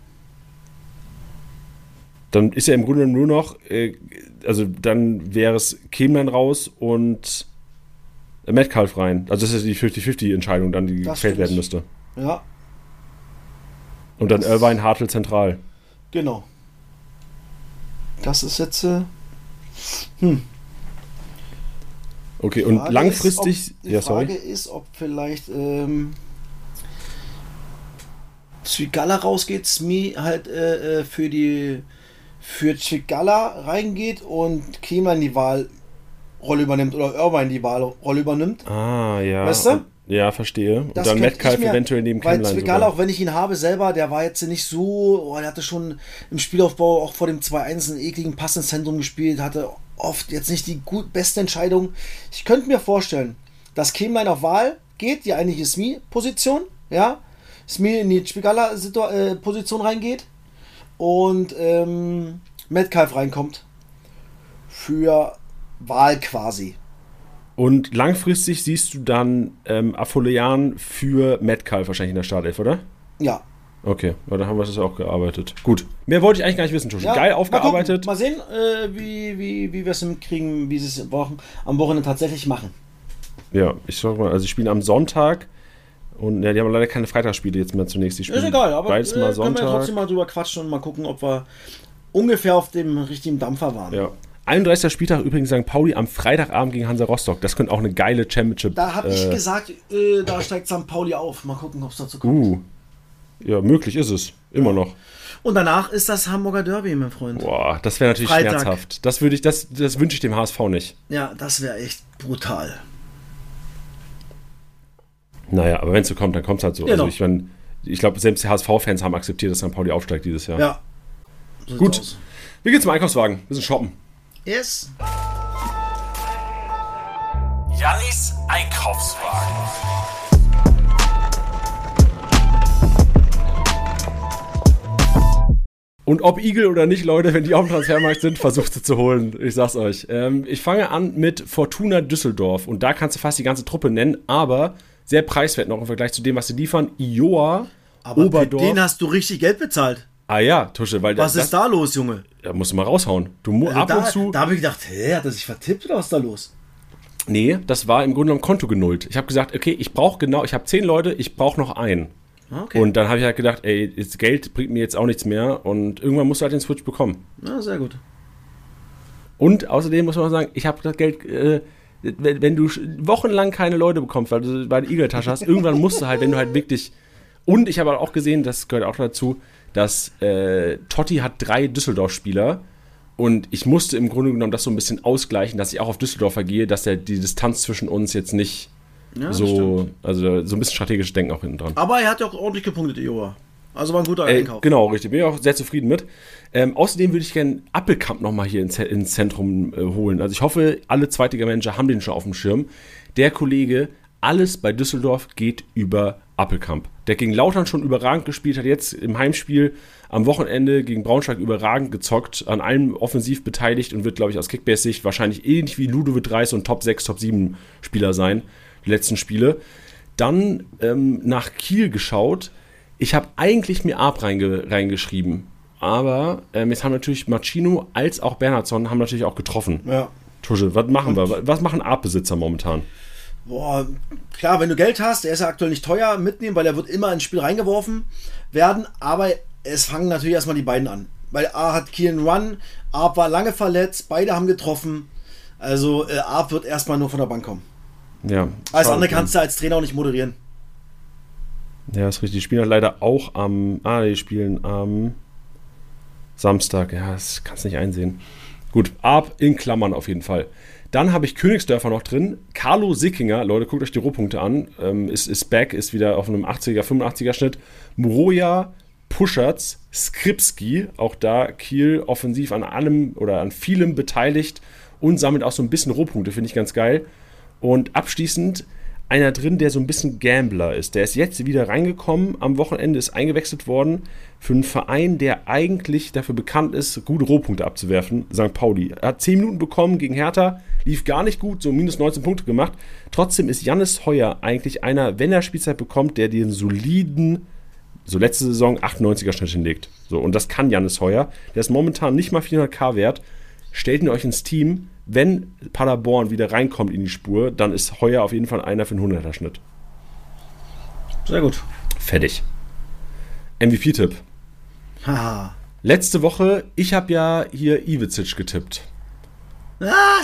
Dann ist ja im Grunde nur noch, also dann wäre es Kemlein raus und Metcalf rein. Also das ist die 50-50-Entscheidung dann, die gefällt werden müsste. Ja. Und dann Irvine, Hartl zentral. Genau. Das ist jetzt Okay, und langfristig... Die Frage ist, ob vielleicht Zwicala rausgeht, Smee halt für Zwicala reingeht und Kemlein die Wahlrolle übernimmt oder Irvine die Wahlrolle übernimmt. Ah, ja. Weißt du? Ja, verstehe. Und dann Metcalf eventuell neben Kemlein. Weil Zwicala, auch wenn ich ihn habe selber, der war jetzt nicht so, der hatte schon im Spielaufbau auch vor dem 2-1 einen ekligen Pass ins Zentrum gespielt, hatte oft jetzt nicht die beste Entscheidung. Ich könnte mir vorstellen, dass Kemlein auf Wahl geht, die eigentliche Smee-Position, ja, Smee in die Zwicala-Position reingeht und Metcalf reinkommt für Wahl quasi. Und langfristig siehst du dann Afolayan für Metcalf wahrscheinlich in der Startelf, oder? Ja. Okay, ja, dann haben wir das auch gearbeitet. Gut, mehr wollte ich eigentlich gar nicht wissen, Tusche. Geil aufgearbeitet. Mal sehen, wie wir es hinkriegen, wie sie es am Wochenende tatsächlich machen. Ja, ich sag mal, also ich spiele am Sonntag und ja, die haben leider keine Freitagsspiele jetzt mehr zunächst. Die spielen ist egal, aber beides mal können Sonntag. wir trotzdem mal drüber quatschen und mal gucken, ob wir ungefähr auf dem richtigen Dampfer waren. Ja. 31. Spieltag übrigens St. Pauli am Freitagabend gegen Hansa Rostock. Das könnte auch eine geile Championship. Da habe ich gesagt, da steigt St. Pauli auf. Mal gucken, ob es dazu kommt. Ja, möglich ist es. Immer noch. Und danach ist das Hamburger Derby, mein Freund. Boah, das wäre natürlich Freitag. schmerzhaft. Das wünsche ich dem HSV nicht. Ja, das wäre echt brutal. Naja, aber wenn es so kommt, dann kommt es halt so. Genau. Also ich glaube, selbst die HSV-Fans haben akzeptiert, dass St. Pauli aufsteigt dieses Jahr. Ja. So Gut. sieht's aus. Wir gehen zum Einkaufswagen. Wir sind shoppen. Yes. Jannis Einkaufswagen. Und ob Igel oder nicht, Leute, wenn die auf dem Transfermarkt sind, versucht sie zu holen. Ich sag's euch. Ich fange an mit Fortuna Düsseldorf. Und da kannst du fast die ganze Truppe nennen, aber sehr preiswert noch im Vergleich zu dem, was sie liefern. Ioa, Aber Oberdorf. für den hast du richtig Geld bezahlt. Ah ja, Tusche, weil Was ist da los, Junge? Da musst du mal raushauen. Also Ab und zu. Da habe ich gedacht, hat er sich vertippt oder was ist da los? Nee, das war im Grunde genommen Konto genullt. Ich habe gesagt, okay, ich habe 10 Leute, ich brauche noch einen. Okay. Und dann habe ich halt gedacht, ey, das Geld bringt mir jetzt auch nichts mehr und irgendwann musst du halt den Switch bekommen. Ja, sehr gut. Und außerdem muss man auch sagen, ich habe das Geld, wenn du wochenlang keine Leute bekommst, weil du bei der Igeltasche hast, irgendwann musst du halt, wenn du halt wirklich. Und ich habe auch gesehen, das gehört auch dazu, dass Totti hat 3 Düsseldorf-Spieler und ich musste im Grunde genommen das so ein bisschen ausgleichen, dass ich auch auf Düsseldorfer gehe, dass die Distanz zwischen uns jetzt nicht so, also so ein bisschen strategisches Denken auch hinten dran. Aber er hat ja auch ordentlich gepunktet, Iowa. Also war ein guter Einkauf. Genau, richtig. Bin ich auch sehr zufrieden mit. Außerdem würde ich gerne Appelkamp nochmal hier ins Zentrum holen. Also ich hoffe, alle Zweitliga-Manager haben den schon auf dem Schirm. Der Kollege, alles bei Düsseldorf geht über Appelkamp. Der gegen Lautern schon überragend gespielt hat, jetzt im Heimspiel am Wochenende gegen Braunschweig überragend gezockt, an allem offensiv beteiligt und wird, glaube ich, aus Kickbase-Sicht wahrscheinlich ähnlich wie Ludovic Reis und Top 6, Top 7 Spieler sein, die letzten Spiele. Dann nach Kiel geschaut. Ich habe eigentlich mir Arp reingeschrieben, aber jetzt haben natürlich Machino als auch Bernhardsson haben natürlich auch getroffen. Ja. Tusche, was machen wir? Was machen Arp-Besitzer momentan? Boah, klar, wenn du Geld hast, der ist ja aktuell nicht teuer, mitnehmen, weil er wird immer ins Spiel reingeworfen werden, aber es fangen natürlich erstmal die beiden an. Weil A hat Kiel einen Run, Arp war lange verletzt, beide haben getroffen, also Arp wird erstmal nur von der Bank kommen. Ja. Alles andere kannst du als Trainer auch nicht moderieren. Ja, ist richtig. Die spielen halt leider auch die spielen am Samstag. Ja, das kannst du nicht einsehen. Gut, Arp in Klammern auf jeden Fall. Dann habe ich Königsdörfer noch drin. Carlo Sickinger, Leute, guckt euch die Rohpunkte an. Ist back, ist wieder auf einem 80er, 85er Schnitt. Muroja, Puschertz, Skripski, auch da Kiel offensiv an allem oder an vielem beteiligt und sammelt auch so ein bisschen Rohpunkte, finde ich ganz geil. Und abschließend einer drin, der so ein bisschen Gambler ist. Der ist jetzt wieder reingekommen, am Wochenende ist eingewechselt worden für einen Verein, der eigentlich dafür bekannt ist, gute Rohpunkte abzuwerfen, St. Pauli. Er hat 10 Minuten bekommen gegen Hertha, lief gar nicht gut, so minus 19 Punkte gemacht. Trotzdem ist Jannis Heuer eigentlich einer, wenn er Spielzeit bekommt, der den soliden, so letzte Saison, 98er Schnitt hinlegt. So, und das kann Jannis Heuer. Der ist momentan nicht mal 400k wert. Stellt ihn euch ins Team. Wenn Paderborn wieder reinkommt in die Spur, dann ist Heuer auf jeden Fall einer für einen 100er Schnitt. Sehr gut. Fertig. MVP-Tipp. Haha. Letzte Woche, ich habe ja hier Ivizic getippt. Was?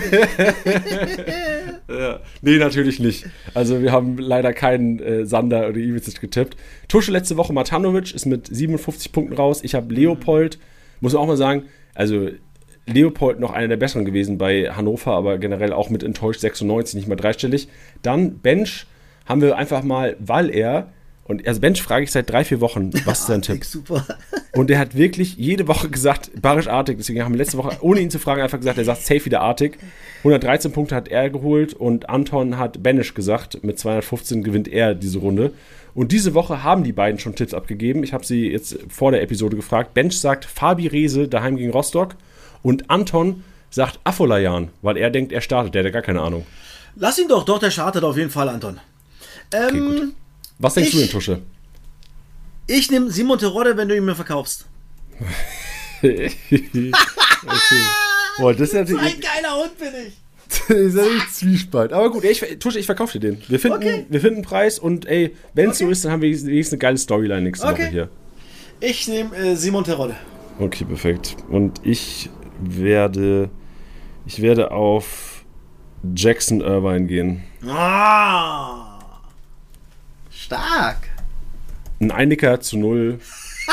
Ja, nee, natürlich nicht. Also wir haben leider keinen Sander oder Ivizic getippt. Tusche letzte Woche Matanovic ist mit 57 Punkten raus. Ich habe Leopold, muss man auch mal sagen, also Leopold noch einer der besseren gewesen bei Hannover, aber generell auch mit enttäuscht 96, nicht mal dreistellig. Dann Bench haben wir einfach mal, also Bench frage ich seit 3-4 Wochen, was ist dein Tipp? Super. Und der hat wirklich jede Woche gesagt, Barisch Artig, deswegen haben wir letzte Woche, ohne ihn zu fragen, einfach gesagt, er sagt safe wieder Artig. 113 Punkte hat er geholt und Anton hat Benisch gesagt, mit 215 gewinnt er diese Runde. Und diese Woche haben die beiden schon Tipps abgegeben. Ich habe sie jetzt vor der Episode gefragt. Bench sagt Fabi Rehse daheim gegen Rostock. Und Anton sagt Afolayan, weil er denkt, er startet. Der hat gar keine Ahnung. Lass ihn doch, der startet auf jeden Fall, Anton. Okay, gut. Was denkst du denn, Tusche? Ich nehme Simon Terodde, wenn du ihn mir verkaufst. Okay. Boah, das ist So natürlich... ein geiler Hund bin ich. Das ist natürlich Zwiespalt. Aber gut, ich verkaufe dir den. Wir finden einen Preis und ey, wenn es so ist, dann haben wir wenigstens eine geile Storyline nächste Woche hier. Ich nehme Simon Terodde. Okay, perfekt. Und ich werde auf Jackson Irvine gehen. Ah, stark. Ein Einiger zu 0.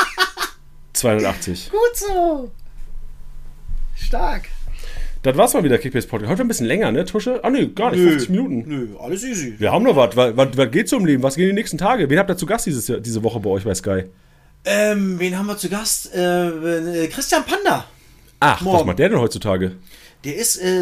280. Gut so. Stark. Das war's mal wieder, Kickbase Podcast. Heute ein bisschen länger, ne, Tusche? Ah, nee, gar nicht. 50 Minuten. Nö, alles easy. Wir haben noch was. Was geht so im Leben? Was gehen die nächsten Tage? Wen habt ihr zu Gast diese Woche bei euch bei Sky? Wen haben wir zu Gast? Christian Panda. Ach, Morgen. was macht der denn heutzutage? Der ist er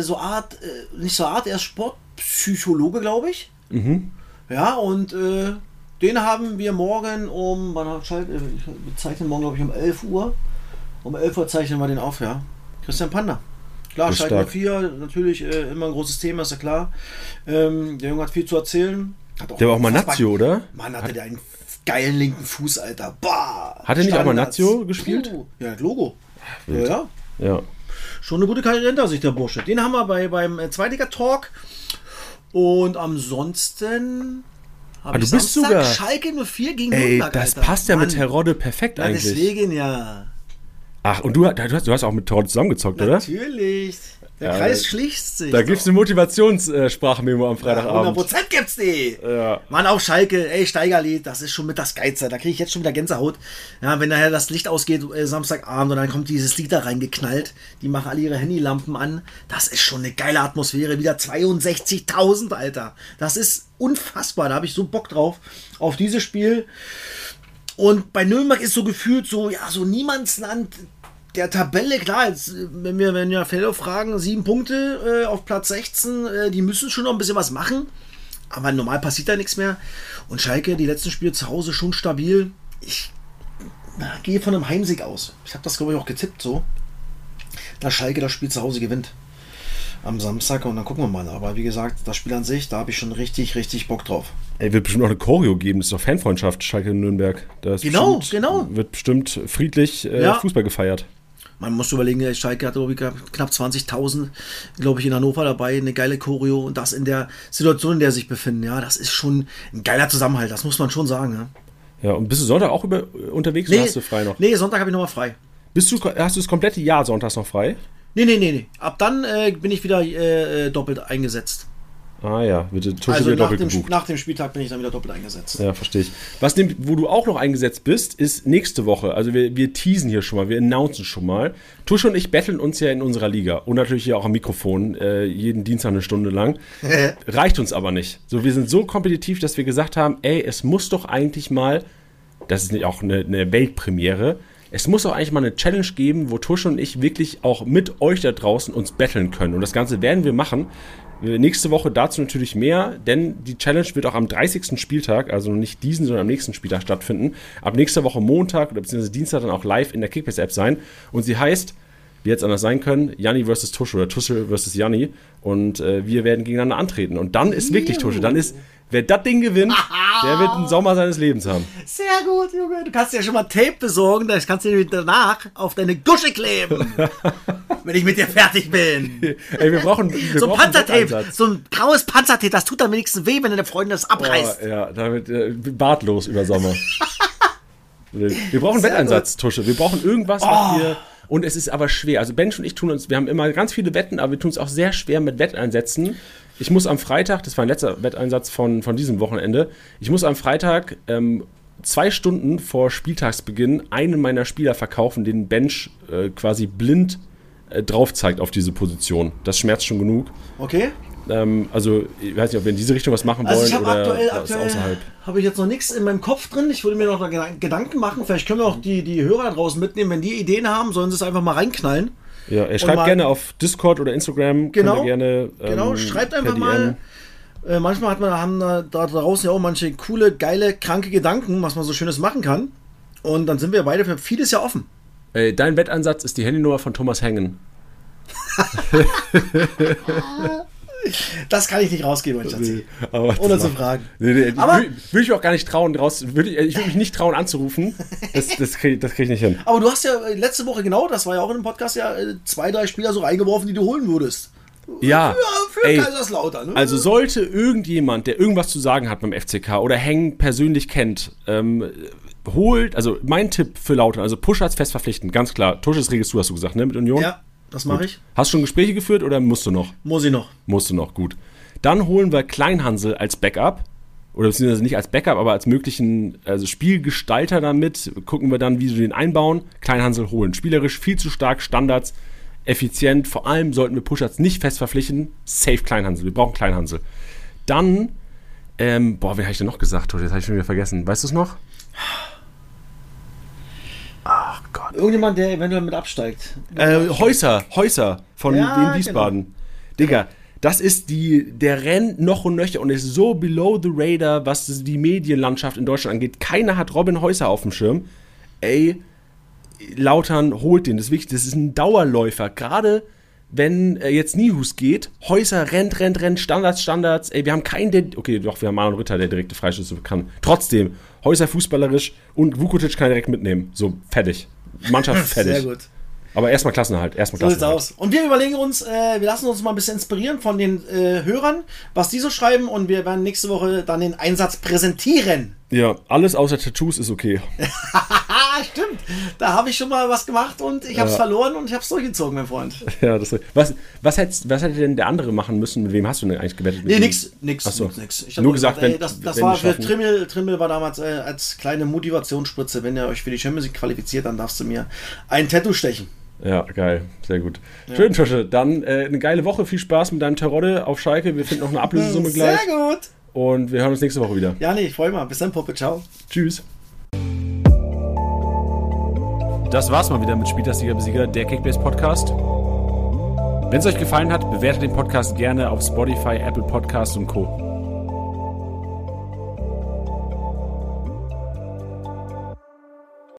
ist Sportpsychologe, glaube ich. Mhm. Ja, und den haben wir morgen wir zeichnen morgen, glaube ich, um 11 Uhr. Um 11 Uhr zeichnen wir den auf, ja. Christian Panda. Klar, Ist Schalke stark. 04, natürlich immer ein großes Thema, ist ja klar. Der Junge hat viel zu erzählen. Der war auch mal Nazio, oder? Mann, hatte der einen geilen linken Fuß, Alter. Bah! Hat er nicht auch mal Standards. Nazio gespielt? Ja, das Logo. Wild. Ja. Ja. Schon eine gute Karriere hinter sich, der Bursche. Den haben wir beim Zweitliga-Talk. Und ansonsten habe du bist sogar- Schalke 04 gegen Ey, Nürnberg, das Alter. passt ja Mann. mit Terodde perfekt Ja, eigentlich. deswegen ja. Ach, und du hast auch mit Terodde zusammengezockt, oder? Natürlich. Der Ja, Kreis schließt sich. Da gibt's eine Motivationssprachmemo am Freitagabend. 100% gibt's die. Ja. Mann, auf Schalke, ey, Steigerlied, das ist schon mit das Geilste. Da kriege ich jetzt schon wieder Gänsehaut. Ja, wenn nachher das Licht ausgeht, Samstagabend, und dann kommt dieses Lied da reingeknallt. Die machen alle ihre Handylampen an. Das ist schon eine geile Atmosphäre. Wieder 62.000, Alter. Das ist unfassbar. Da habe ich so Bock drauf, auf dieses Spiel. Und bei Nürnberg ist so gefühlt so, ja, so Niemandsland der Tabelle. Klar, jetzt, wenn wir Fellow fragen, 7 Punkte auf Platz 16, die müssen schon noch ein bisschen was machen. Aber normal passiert da nichts mehr. Und Schalke, die letzten Spiele zu Hause schon stabil. Ich gehe von einem Heimsieg aus. Ich habe das, glaube ich, auch getippt so, dass Schalke das Spiel zu Hause gewinnt. Am Samstag, und dann gucken wir mal. Aber wie gesagt, das Spiel an sich, da habe ich schon richtig, richtig Bock drauf. Ey, wird bestimmt auch eine Choreo geben. Das ist doch Fanfreundschaft, Schalke in Nürnberg. Da ist Genau. Wird bestimmt friedlich Fußball gefeiert. Man muss überlegen, Schalke hat knapp 20.000, glaube ich, in Hannover dabei, eine geile Choreo, und das in der Situation, in der sie sich befinden. Ja, das ist schon ein geiler Zusammenhalt, das muss man schon sagen. Ja. Ja, und bist du Sonntag auch unterwegs oder hast du frei noch? Nee, Sonntag habe ich nochmal frei. Hast du das komplette Jahr sonntags noch frei? Nee. Ab dann bin ich wieder doppelt eingesetzt. Ah ja, wird Tusche Also wieder nach doppelt dem, gebucht. nach dem Spieltag bin ich dann wieder doppelt eingesetzt. Ja, verstehe ich. Wo du auch noch eingesetzt bist, ist nächste Woche. Also wir teasen hier schon mal, wir announcen schon mal. Tusche und ich betteln uns ja in unserer Liga. Und natürlich hier auch am Mikrofon, jeden Dienstag eine Stunde lang. Reicht uns aber nicht. So, wir sind so kompetitiv, dass wir gesagt haben, ey, es muss doch eigentlich mal, das ist nicht auch eine Weltpremiere, es muss doch eigentlich mal eine Challenge geben, wo Tusche und ich wirklich auch mit euch da draußen uns betteln können. Und das Ganze werden wir machen. Nächste Woche dazu natürlich mehr, denn die Challenge wird auch am 30. Spieltag, also nicht diesen, sondern am nächsten Spieltag stattfinden. Ab nächster Woche Montag oder beziehungsweise Dienstag dann auch live in der Kickbase-App sein. Und sie heißt, wie hätte es anders sein können, Janni vs. Tusche oder Tusche vs. Janni. Und wir werden gegeneinander antreten. Und dann ist wirklich Tusche, dann ist, wer das Ding gewinnt, der wird einen Sommer seines Lebens haben. Sehr gut, Junge. Du kannst ja schon mal Tape besorgen, das kannst du dir danach auf deine Gusche kleben. Wenn ich mit dir fertig bin. Ey, wir brauchen So ein Panzertape, Wetteinsatz. so ein graues Panzertape, das tut am wenigsten weh, wenn deine Freundin das abreißt. Oh, ja, damit bartlos über Sommer. Wir brauchen Sehr Wetteinsatz, Tusche. Wir brauchen irgendwas, was wir. Und es ist aber schwer. Also Bench und ich wir haben immer ganz viele Wetten, aber wir tun es auch sehr schwer mit Wetteinsätzen. Ich muss am Freitag, das war ein letzter Wetteinsatz von diesem Wochenende, ich muss am Freitag 2 Stunden vor Spieltagsbeginn einen meiner Spieler verkaufen, den Bench quasi blind drauf zeigt auf diese Position. Das schmerzt schon genug. Okay. Also, ich weiß nicht, ob wir in diese Richtung was machen wollen Also ich habe oder aktuell außerhalb. habe ich jetzt noch nichts in meinem Kopf drin. Ich würde mir noch Gedanken machen. Vielleicht können wir auch die Hörer da draußen mitnehmen. Wenn die Ideen haben, sollen sie es einfach mal reinknallen. Ja, er schreibt mal- gerne auf Discord oder Instagram. Genau. Könnt ihr gerne, Genau, schreibt per einfach DM. mal. Manchmal haben da draußen ja auch manche coole, geile, kranke Gedanken, was man so Schönes machen kann. Und dann sind wir beide für vieles ja offen. Dein Wetteinsatz ist die Handynummer von Thomas Hengen. Das kann ich nicht rausgeben, mein Schatzi. Ohne zu fragen. Aber würde ich auch gar nicht trauen, ich würde mich nicht trauen anzurufen. Das krieg ich nicht hin. Aber du hast ja letzte Woche genau, das war ja auch in dem Podcast, ja 2, 3 Spieler so reingeworfen, die du holen würdest. Ja, für Kaiserslautern. Ne? Also sollte irgendjemand, der irgendwas zu sagen hat beim FCK oder Heng persönlich kennt, holt, also mein Tipp für Lautern, also Puschatz fest verpflichten, ganz klar. Tusches regelst du, hast du gesagt, ne, mit Union? Ja, das mache ich. Hast du schon Gespräche geführt oder musst du noch? Muss ich noch. Musst du noch, gut. Dann holen wir Kleinhansel als Backup. Oder beziehungsweise nicht als Backup, aber als möglichen Spielgestalter damit. Gucken wir dann, wie sie den einbauen. Kleinhansel holen. Spielerisch viel zu stark, Standards, effizient. Vor allem sollten wir Puschatz nicht fest verpflichten. Safe Kleinhansel. Wir brauchen Kleinhansel. Dann, wen habe ich denn noch gesagt? Das habe ich schon wieder vergessen. Weißt du es noch? Ach Gott. Irgendjemand, der eventuell mit absteigt. Häuser von Wien Wiesbaden. Genau. Digga, das ist der rennt noch und nöcher und ist so below the radar, was die Medienlandschaft in Deutschland angeht. Keiner hat Robin Häuser auf dem Schirm. Ey, Lautern holt den, das ist wichtig, das ist ein Dauerläufer. Gerade wenn jetzt Nihus geht, Häuser rennt, Standards. Ey, wir haben keinen, okay, doch, wir haben Marlon Ritter, der direkte Freischüsse kann. Trotzdem, Häuser fußballerisch und Vukotic kann direkt mitnehmen. So, fertig. Mannschaft fertig. Sehr gut. Aber erstmal Klassenerhalt. So sieht's aus. Und wir überlegen uns, wir lassen uns mal ein bisschen inspirieren von den Hörern, was die so schreiben, und wir werden nächste Woche dann den Einsatz präsentieren. Ja, alles außer Tattoos ist okay. Stimmt. Da habe ich schon mal was gemacht und ich habe es verloren und ich habe es durchgezogen, mein Freund. Ja, was hätte denn der andere machen müssen? Mit wem hast du denn eigentlich gewettet? Nee, nix. Achso. Ich habe nur gesagt, das war für Trimmel. Trimmel war damals als kleine Motivationsspritze. Wenn ihr euch für die Champions League qualifiziert, dann darfst du mir ein Tattoo stechen. Ja, geil. Sehr gut. Ja. Schön, Tusche. Dann eine geile Woche. Viel Spaß mit deinem Terodde auf Schalke. Wir finden noch eine Ablösesumme gleich. Sehr gut. Und wir hören uns nächste Woche wieder. Ja, ich freue mich. Bis dann, Puppe. Ciao. Tschüss. Das war's mal wieder mit Spieltagssieger, der Kickbase Podcast. Wenn es euch gefallen hat, bewertet den Podcast gerne auf Spotify, Apple Podcasts und Co.